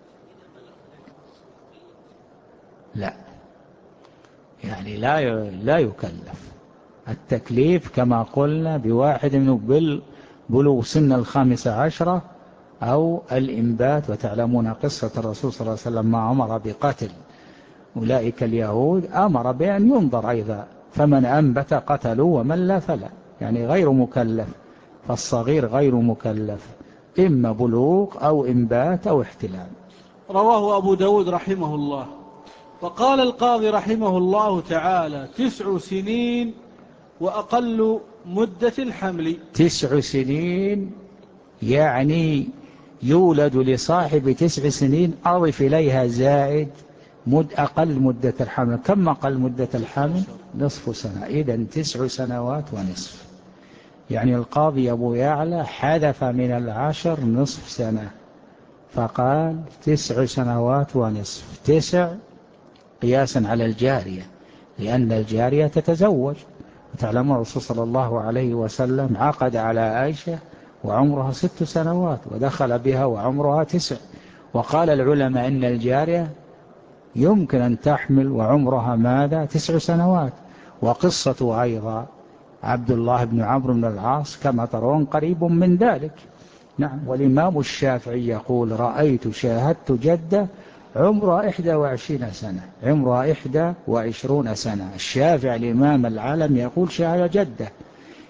لا، يعني لا يكلف. التكليف كما قلنا بواحد من بلوغ سن 15 أو الإنبات. وتعلمون قصة الرسول صلى الله عليه وسلم ما أمر بقتل أولئك اليهود، أمر بأن ينظر أيضا، فمن أنبت قتلوا ومن لا فلا، يعني غير مكلف. فالصغير غير مكلف، إما بلوغ أو إنبات أو احتلام. رواه أبو داود رحمه الله. وقال القاضي رحمه الله تعالى: 9 سنين وأقل مدة الحمل. 9 سنين يعني يولد لصاحب 9 سنين، أضف إليها زائد أقل مدة الحمل. كم أقل مدة الحمل؟ نصف سنة. إذن 9 سنوات ونصف. يعني القاضي أبو يعلى حذف من 10 نصف سنة، فقال 9 سنوات ونصف. 9 قياسا على الجارية، لأن الجارية تتزوج. وتعلم الرسول صلى الله عليه وسلم عقد على عائشة وعمرها 6 سنوات ودخل بها وعمرها 9. وقال العلماء إن الجارية يمكن أن تحمل وعمرها ماذا 9 سنوات. وقصة أيضا عبد الله بن عمرو بن العاص كما ترون قريب من ذلك. نعم. والإمام الشافعي يقول: شاهدت جدة عمرها 21 سنة، عمرها 21 سنة. الشافعي الإمام العالم يقول: شاهد جدة،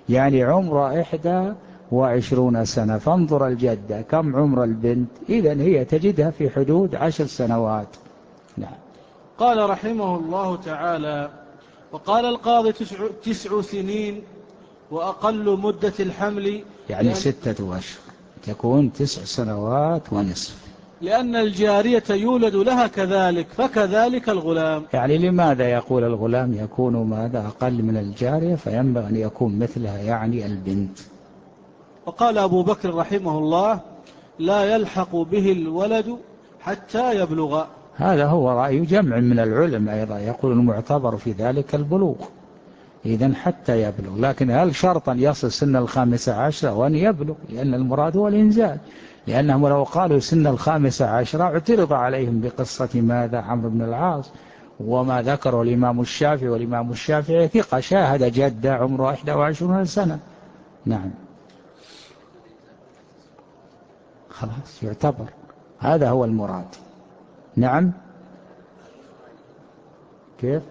يعني عمر 21 سنة. فانظر الجدة كم عمر البنت، إذن هي تجدها في حدود 10 سنوات. نعم. قال رحمه الله تعالى: وقال القاضي 9 سنين وأقل مدة الحمل، يعني 6 أشهر، تكون 9 سنوات ونصف. لأن الجارية يولد لها كذلك، فكذلك الغلام. يعني لماذا يقول الغلام يكون ماذا أقل من الجارية، فينبغي أن يكون مثلها يعني البنت. وقال أبو بكر رحمه الله: لا يلحق به الولد حتى يبلغ. هذا هو رأي جمع من العلماء أيضا، يقول المعتبر في ذلك البلوغ، إذن حتى يبلغ. لكن هل شرطا يصل سن 15 وأن يبلغ؟ لأن المراد هو الإنزال، لأنهم لو قالوا سن 15 اعترض عليهم بقصة ماذا عمرو بن العاص وما ذكره الإمام الشافعي، والإمام الشافعي ثقة شاهد جدة عمره 21 سنة. نعم، خلاص يعتبر، هذا هو المراد. نعم. كيف؟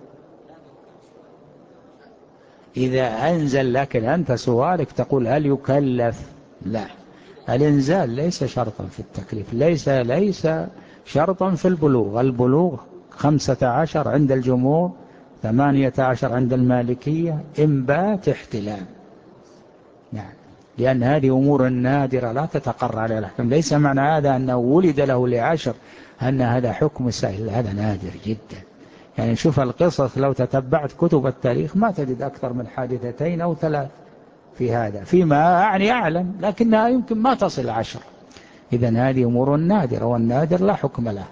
إذا أنزل، لكن أنت سؤالك تقول هل يكلف؟ لا، الإنزال ليس شرطا في التكليف، ليس شرطا في البلوغ. البلوغ 15 عند الجمهور، 18 عند المالكية، إنبات احتلام. نعم، لأن هذه أمور نادرة لا تتقر على الأحكام. ليس معنى هذا أنه ولد له ل10 أن هذا حكم سهل، هذا نادر جدا. يعني شوف القصص، لو تتبعت كتب التاريخ ما تجد أكثر من 2 أو 3 في هذا، فيما يعني أعلم، لكنها يمكن ما تصل 10. إذن هذه أمور نادرة، والنادر لا حكم له.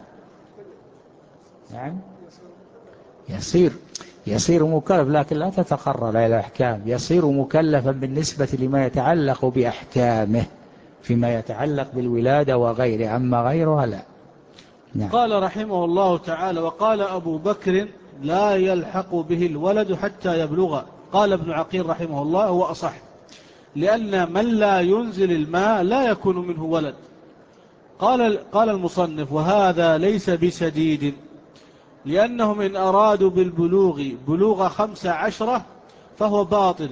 يعني يصير مكلف، لكن لا تتقرر إلى الأحكام. يصير مكلفا بالنسبة لما يتعلق بأحكامه، فيما يتعلق بالولادة وغيره، أما غيرها لا. نعم. قال رحمه الله تعالى: وقال أبو بكر: لا يلحق به الولد حتى يبلغ. قال ابن عقيل رحمه الله: هو أصح، لأن من لا ينزل الماء لا يكون منه ولد. قال المصنف: وهذا ليس بشديد، لأنهم إن أرادوا بالبلوغ بلوغ 15 فهو باطل،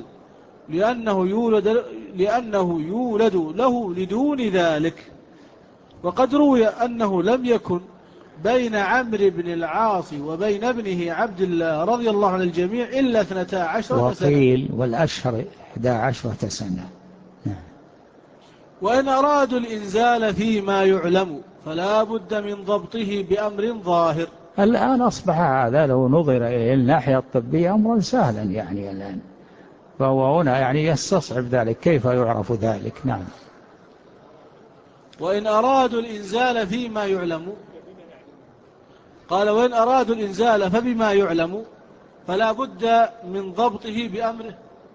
لأنه يولد له لدون ذلك. وقد روي أنه لم يكن بين عمرو بن العاص وبين ابنه عبد الله رضي الله عن الجميع إلا 12 سنة، وقيل والأشهر 11 سنة. نعم. وإن أرادوا الإنزال فيما يعلم فلا بد من ضبطه بأمر ظاهر. الآن أصبح هذا لو نظر إلى الناحية الطبية أمرا سهلا، يعني الآن فهو هنا يعني يستصعب ذلك، كيف يعرف ذلك؟ نعم. وإن أرادوا الإنزال فيما يعلم، قال: وإن أرادوا الإنزال فبما يعلم فلا بد من ضبطه بأمره.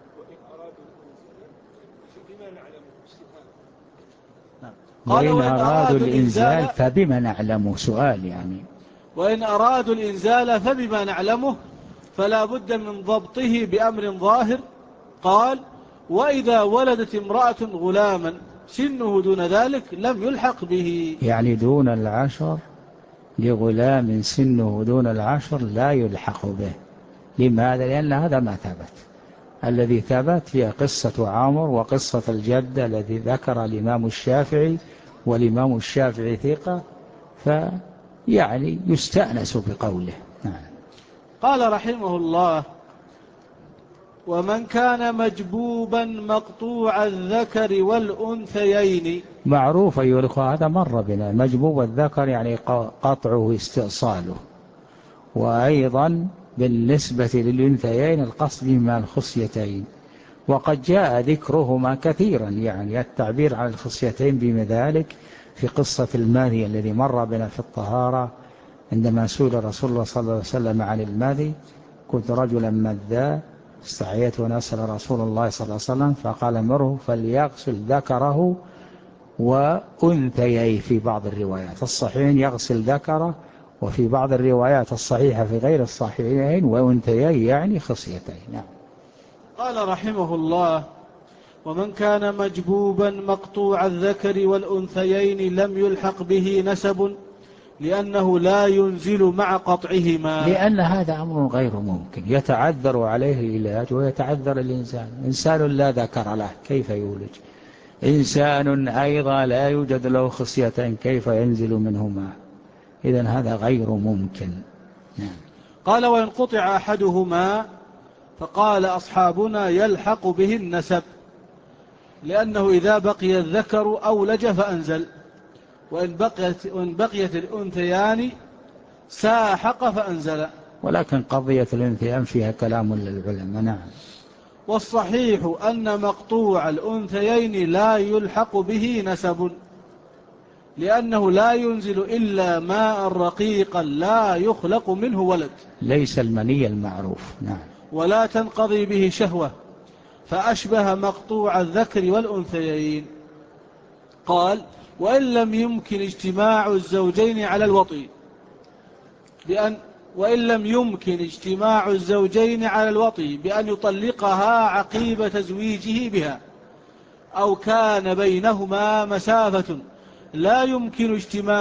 قال: وإن وإن أرادوا أرادوا الإنزال الإنزال فبما نعلم، سؤال يعني. وإن أرادوا الإنزال فبما نعلمه فلا بد من ضبطه بأمر ظاهر. قال: وإذا ولدت امرأة غلاما سنه دون ذلك لم يلحق به. يعني دون 10، لغلام سنه دون 10 لا يلحق به. لماذا؟ لأن هذا ما ثبت. الذي ثبت هي قصة عامر وقصة الجدة الذي ذكر الإمام الشافعي، والإمام الشافعي ثقة، فيعني يستأنس بقوله. نعم. قال رحمه الله: ومن كان مجبوبا مقطوع الذكر والأنثيين. معروف أيها الأخوة، هذا مر بنا. مجبوب الذكر يعني قطعه استئصاله، وأيضا بالنسبة للأنثيين القصد بما الخصيتين، وقد جاء ذكرهما كثيرا، يعني التعبير عن الخصيتين بذلك في قصة الماذي الذي مر بنا في الطهارة، عندما سئل رسول الله صلى الله عليه وسلم عن الماذي: كنت رجلا مذا استحييت أن أسأل رسول الله صلى الله عليه وسلم، فقال: مره فليغسل ذكره وأنثييه. في بعض الروايات الصحيحين يغسل ذكره، وفي بعض الروايات الصحيحة في غير الصحيحين وأنثييه يعني خصيتين. نعم. قال رحمه الله: ومن كان مجبوبا مقطوع الذكر والأنثيين لم يلحق به نسب، لأنه لا ينزل مع قطعهما. لأن هذا أمر غير ممكن، يتعذر عليه العلاج ويتعذر الإنسان. إنسان لا ذكر له كيف يولج؟ إنسان أيضا لا يوجد له خصيتين كيف ينزل منهما؟ إذن هذا غير ممكن. نعم. قال وإن قطع أحدهما فقال أصحابنا يلحق به النسب، لأنه إذا بقي الذكر أولج فأنزل، وإن بقيت الأنثيان ساحق فأنزل. ولكن قضية الانثيان فيها كلام للعلماء. نعم. والصحيح أن مقطوع الأنثيين لا يلحق به نسب، لأنه لا ينزل إلا ماء رقيقا لا يخلق منه ولد، ليس المني المعروف. نعم. ولا تنقضي به شهوة، فأشبه مقطوع الذكر والأنثيين. قال وإن لم يمكن اجتماع الزوجين على الوطي بأن يطلقها عقيب تزويجه بها، أو كان بينهما مسافة لا يمكن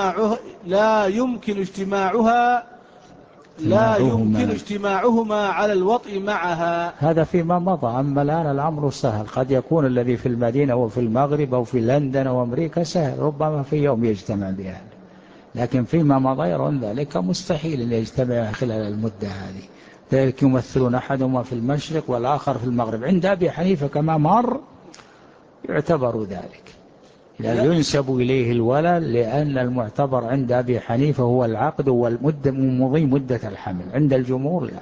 اجتماعهما على الوطء معها. هذا فيما مضى. أما الآن الأمر سهل، قد يكون الذي في المدينة وفي المغرب أو في لندن أو أمريكا سهل، ربما في يوم يجتمع بها، لكن فيما مضى يرون ذلك مستحيل أن يجتمع خلال المدة هذه. ذلك يمثلون أحدهما في المشرق والآخر في المغرب. عند أبي حنيفة كما مر يعتبر ذلك، لا ينسب إليه الولد، لأن المعتبر عند أبي حنيفة هو العقد والمدة مضي مدة الحمل. عند الجمهور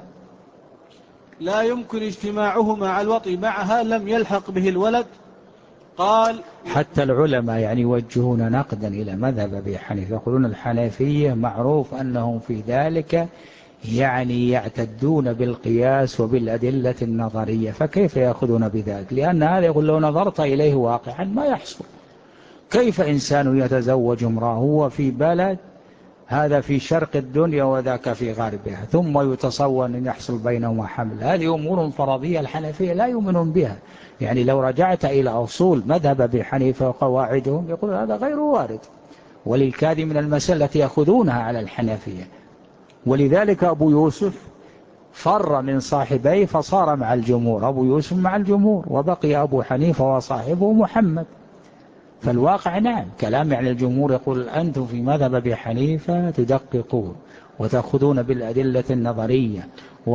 لا يمكن اجتماعهما على الوطء معها لم يلحق به الولد. قال حتى العلماء يعني يوجهون نقدا إلى مذهب أبي حنيفة، يقولون الحنفية معروف أنهم في ذلك يعني يعتدون بالقياس وبالأدلة النظرية، فكيف يأخذون بذلك؟ لأن هذا يقول لو نظرت إليه واقعا ما يحصل. كيف إنسان يتزوج امرأة هو في بلد هذا في شرق الدنيا وذاك في غربها، ثم يتصور أن يحصل بينهما حمل؟ هذه أمور فرضية الحنفية لا يؤمنون بها. يعني لو رجعت إلى أصول مذهب أبي حنيفة وقواعدهم يقول هذا غير وارد، وللكاذب من المسألة التي يأخذونها على الحنفية. ولذلك أبو يوسف فر من صاحبيه فصار مع الجمهور، أبو يوسف مع الجمهور، وبقي أبو حنيفة وصاحبه محمد. فالواقع نعم كلام عن الجمهور يقول أنتم في مذهب أبي حنيفة تدققون وتأخذون بالأدلة النظرية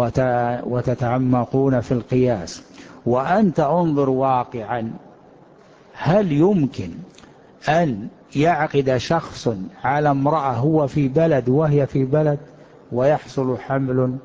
وتتعمقون في القياس، وأنت انظر واقعا هل يمكن أن يعقد شخص على امرأة هو في بلد وهي في بلد ويحصل حمل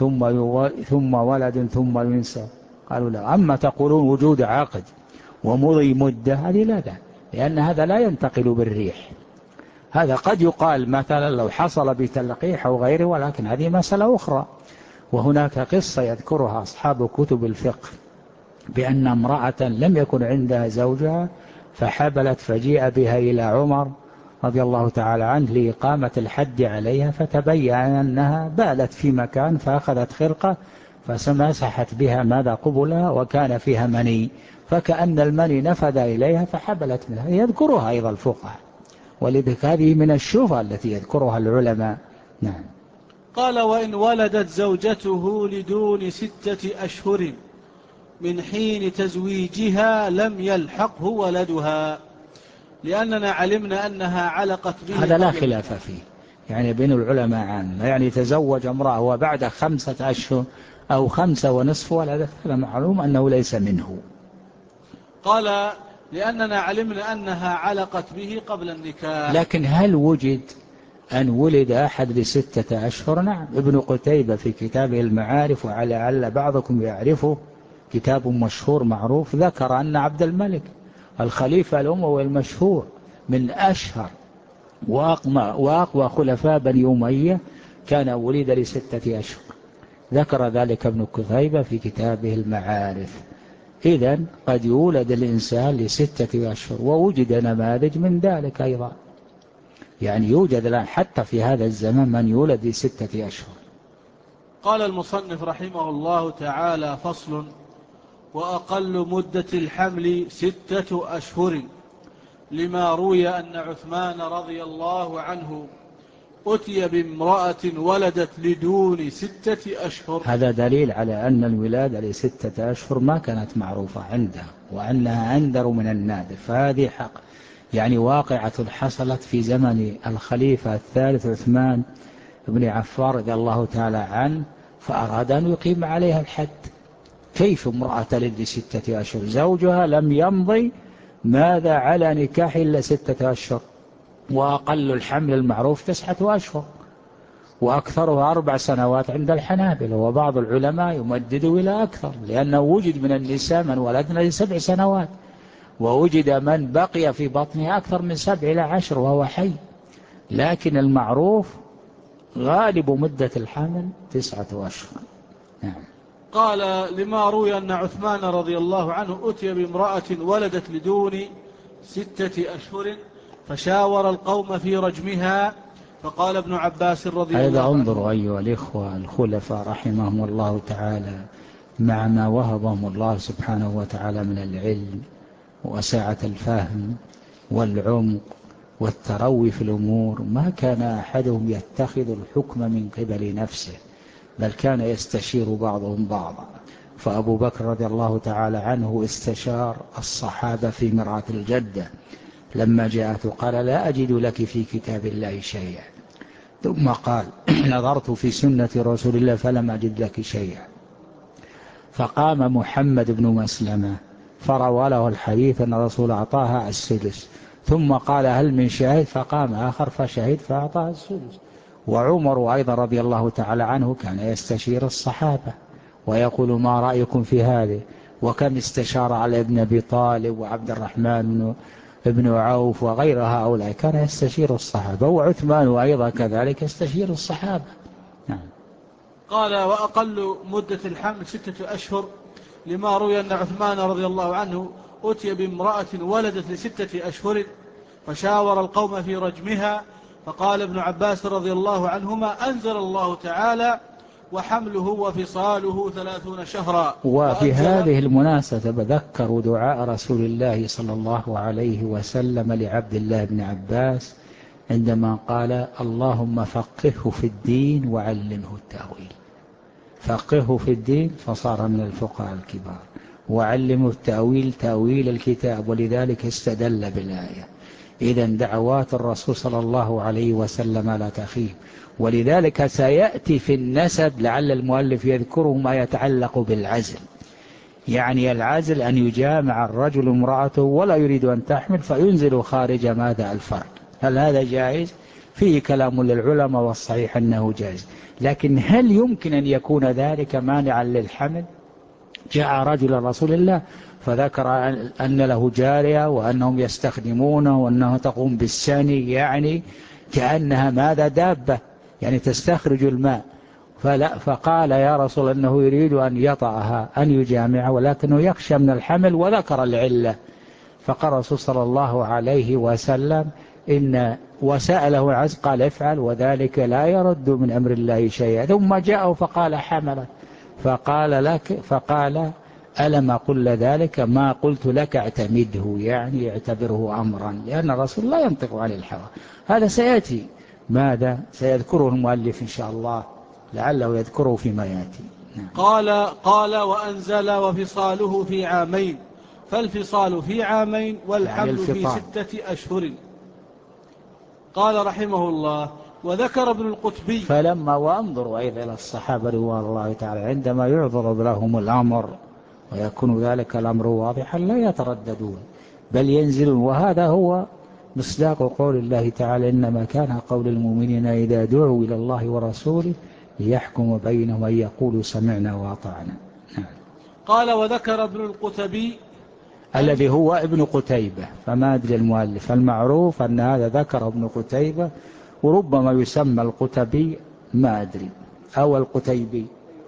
ثم ولد ثم ينسى؟ قالوا لا. أما تقولون وجود عقد ومضي مدة هذه لا، لأن هذا لا ينتقل بالريح. هذا قد يقال مثلا لو حصل بتلقيح أو غيره، ولكن هذه مسألة أخرى. وهناك قصة يذكرها أصحاب كتب الفقه بأن امرأة لم يكن عندها زوجها فحبلت، فجيء بها إلى عمر رضي الله تعالى عنه لإقامة الحد عليها، فتبين أنها بالت في مكان فأخذت خرقة فسمسحت بها ماذا قبلها وكان فيها مني، فكأن المني نفذ إليها فحبلت منها. يذكرها أيضا الفقهاء، ولذلك هذه من الشبهة التي يذكرها العلماء. نعم. قال وإن ولدت زوجته لدون 6 أشهر من حين تزويجها لم يلحقه ولدها، لأننا علمنا أنها علقت به. هذا لا خلاف فيه، يعني بين العلماء عنه، يعني تزوج امرأة وبعد 5 أشهر أو 5 ونصف ولدت، هذا معلوم أنه ليس منه. قال لأننا علمنا أنها علقت به قبل النكاح. لكن هل وجد أن ولد أحد ل6 أشهر؟ نعم. ابن قتيبة في كتابه المعارف، ولعل بعضكم يعرفه، كتاب مشهور معروف، ذكر أن عبد الملك الخليفة الأموي المشهور من أشهر وأقوى خلفاء بني أمية كان ولد ل6 أشهر، ذكر ذلك ابن قتيبة في كتابه المعارف. إذن قد يولد الإنسان ل6 أشهر، ووجد نماذج من ذلك أيضا، يعني يوجد الآن حتى في هذا الزمن من يولد ل6 أشهر. قال المصنف رحمه الله تعالى: فصل: وأقل مدة الحمل 6 أشهر، لما روي أن عثمان رضي الله عنه أتي بامرأة ولدت لدون 6 أشهر. هذا دليل على أن الولادة ل6 أشهر ما كانت معروفة عنده، وأنها أندر من النادر. فهذه حق يعني واقعة حصلت في زمن الخليفة الثالث عثمان بن عفان رضي الله تعالى عنه، فأراد أن يقيم عليها الحد. كيف امرأة تلد ل6 أشهر؟ زوجها لم يمضي ماذا على نكاح إلا 6 أشهر، وأقل الحمل المعروف 9 أشهر، وأكثرها 4 سنوات عند الحنابلة، وبعض العلماء يمدد إلى أكثر، لأنه وجد من النساء من ولدنا ل7 سنوات، ووجد من بقي في بطنها أكثر من 7 إلى 10 وهو حي. لكن المعروف غالب مدة الحمل 9 أشهر. نعم. قال لما روي أن عثمان رضي الله عنه أتي بامرأة ولدت لدون 6 أشهر فشاور القوم في رجمها، فقال ابن عباس رضي هذا الله انظروا عنه. أيها الإخوة الخلفاء رحمهم الله تعالى، مع ما وهبهم الله سبحانه وتعالى من العلم وسعة الفهم والعمق والتروي في الأمور، ما كان أحدهم يتخذ الحكم من قبل نفسه، بل كان يستشير بعضهم بعضا. فأبو بكر رضي الله تعالى عنه استشار الصحابة في مرعاة الجدة لما جاءته، قال لا أجد لك في كتاب الله شيئا، ثم قال نظرت في سنة رسول الله فلم أجد لك شيئا. فقام محمد بن مسلمة فروى له الحديث أن الرسول أعطاها السدس، ثم قال هل من شاهد؟ فقام آخر فشهد فأعطاها السدس. وعمر أيضا رضي الله تعالى عنه كان يستشير الصحابة ويقول ما رأيكم في هذه، وكم استشار على ابن أبي طالب وعبد الرحمن ابن عوف وغير هؤلاء، كان يستشير الصحابة، وعثمان أيضا كذلك يستشير الصحابة. نعم. قال وأقل مدة الحمل 6 أشهر، لما روي أن عثمان رضي الله عنه أتي بامرأة ولدت ل6 أشهر فشاور القوم في رجمها، فقال ابن عباس رضي الله عنهما أنزل الله تعالى وحمله وفصاله 30 شهرا. وفي هذه المناسبة ذكروا دعاء رسول الله صلى الله عليه وسلم لعبد الله بن عباس عندما قال اللهم فقهه في الدين وعلمه التأويل. فقهه في الدين فصار من الفقهاء الكبار، وعلمه التأويل تأويل الكتاب، ولذلك استدل بالآية. إذن دعوات الرسول صلى الله عليه وسلم لا تخيب. ولذلك سيأتي في النسب لعل المؤلف يذكره ما يتعلق بالعزل، يعني العزل أن يجامع الرجل امرأته ولا يريد أن تحمل فينزل خارج ماذا الفرد. هل هذا جائز؟ فيه كلام للعلماء والصحيح أنه جائز، لكن هل يمكن أن يكون ذلك مانعا للحمل؟ جاء رجل رسول الله فذكر أن له جارية وأنهم يستخدمونه وأنها تقوم بالسني، يعني كأنها ماذا دابة يعني تستخرج الماء، فقال يا رسول أنه يريد أن يطعها أن يجامعها ولكنه يخشى من الحمل، وذكر العلة. فقال الرسول صلى الله عليه وسلم وسأله عز قال افعل، وذلك لا يرد من أمر الله شيئا. ثم جاءه فقال حملت، فقال ألم أقل ذلك؟ ما قلت لك اعتمده، يعني اعتبره أمرا، لأن الرسول لا ينطق عن الهوى. هذا سيأتي ماذا سيذكره المؤلف إن شاء الله، لعله يذكره فيما يأتي. نعم. قال وأنزل وفصاله في عامين، فالفصال في عامين والحمل في 6 أشهر. قال رحمه الله وذكر ابن القتبي وانظروا أيضا إلى الصحابة رضوان الله تعالى عندما يعذر لهم الأمر ويكون ذلك الأمر واضحا لا يترددون بل ينزلون. وهذا هو مصداق قول الله تعالى إنما كان قول المؤمنين إذا دعوا إلى الله ورسوله ليحكم بينهم أن يقولوا سمعنا وأطعنا. نعم. قال وذكر ابن القتبي الذي هو ابن قتيبة، فما أدري المؤلف، المعروف أن هذا ذكر ابن قتيبة، وربما يسمى القتبي ما أدري أو القتيبي،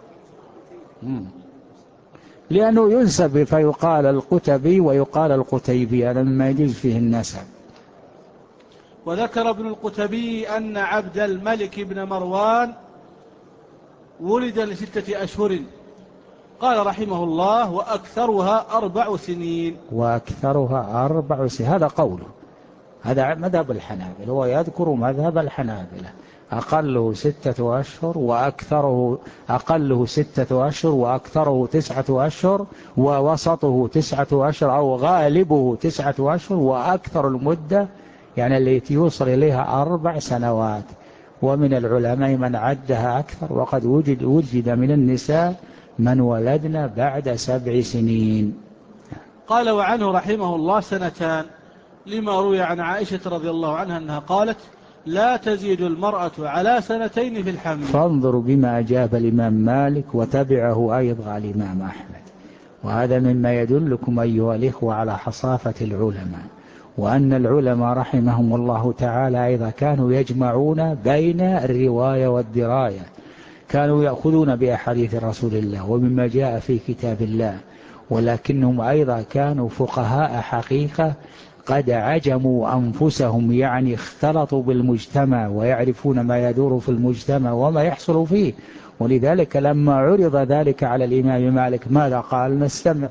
لأنه ينسب فيقال القتبي ويقال القتيبي، هذا مما يجوز فيه النسب. وذكر ابن القتبي أن عبد الملك بن مروان ولد ل6 أشهر. قال رحمه الله وأكثرها 4 سنين. وأكثرها 4 سنين، هذا قوله. هذا مذهب الحنابلة، هو يذكر مذهب الحنابلة، أقله 6 أشهر وأكثره، أقله 6 أشهر وأكثره 9 أشهر، ووسطه 9 أشهر أو غالبه 9 أشهر، وأكثر المدة يعني التي يوصل إليها 4 سنوات. ومن العلماء من عدها أكثر، وقد وجد من النساء من ولدن بعد 7 سنين. قال وعنه رحمه الله 2 لما روي عن عائشة رضي الله عنها أنها قالت لا تزيد المرأة على 2 في الحمل. فانظروا بما أجاب الإمام مالك وتبعه أيضا الإمام أحمد. وهذا مما يدلكم أيها الإخوة على حصافة العلماء، وأن العلماء رحمهم الله تعالى أيضا كانوا يجمعون بين الرواية والدراية، كانوا يأخذون بأحاديث رسول الله ومما جاء في كتاب الله، ولكنهم أيضا كانوا فقهاء حقيقة قد عجموا أنفسهم، يعني اختلطوا بالمجتمع ويعرفون ما يدور في المجتمع وما يحصل فيه. ولذلك لما عرض ذلك على الإمام مالك ماذا قال؟ نستمع.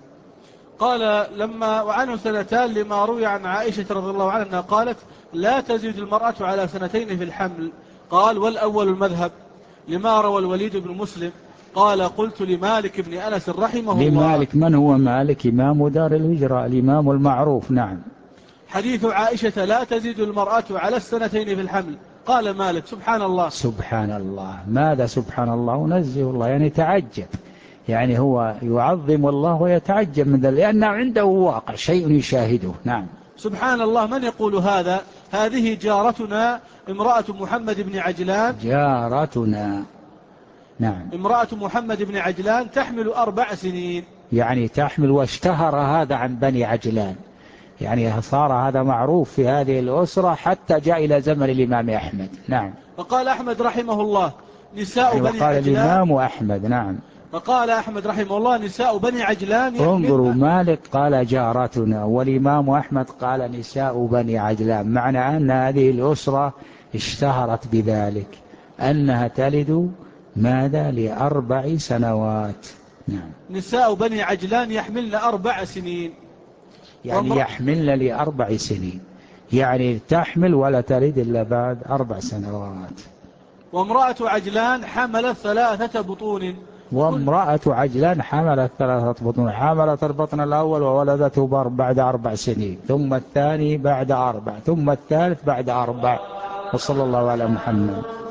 قال لما وعنه 2 لما روي عن عائشة رضي الله عنها أنها قالت لا تزيد المرأة على 2 في الحمل. قال والأول المذهب لما روى الوليد بن مسلم قال قلت لمالك بن أنس رحمه الله. لمالك، من هو مالك؟ إمام دار الهجرة، الإمام المعروف. نعم. حديث عائشة لا تزيد المرأة على 2 في الحمل. قال مالك سبحان الله. سبحان الله. ماذا سبحان الله؟ ونزه الله، يعني تعجب، يعني هو يعظم الله ويتعجب من ذلك لأنه عنده واقع شيء يشاهده. نعم. سبحان الله. من يقول هذا؟ هذه جارتنا امرأة محمد بن عجلان. جارتنا. نعم. امرأة محمد بن عجلان تحمل 4 سنين. يعني تحمل، واشتهر هذا عن بني عجلان، يعني صار هذا معروف في هذه الأسرة حتى جاء إلى زمن الإمام أحمد. نعم. فقال أحمد رحمه الله نساء يعني بني وقال عجلان. الإمام أحمد. نعم. فقال أحمد رحمه الله نساء بني عجلان انظروا، يحملن. مالك قال جارتنا والإمام أحمد قال نساء بني عجلان، معنى أن هذه الأسرة اشتهرت بذلك أنها تلد ماذا؟ ل4 سنوات. نعم. نساء بني عجلان يحملن 4 سنين. يعني يحملن ل4 سنين، يعني تحمل ولا تلد إلا بعد 4 سنوات. وامرأة عجلان حملت 3 بطون. وامرأة عجلان حملت 3 بطون، حملت البطن الأول وولدته بعد 4 سنين، ثم الثاني بعد 4، ثم الثالث بعد 4. وصلى الله على محمد.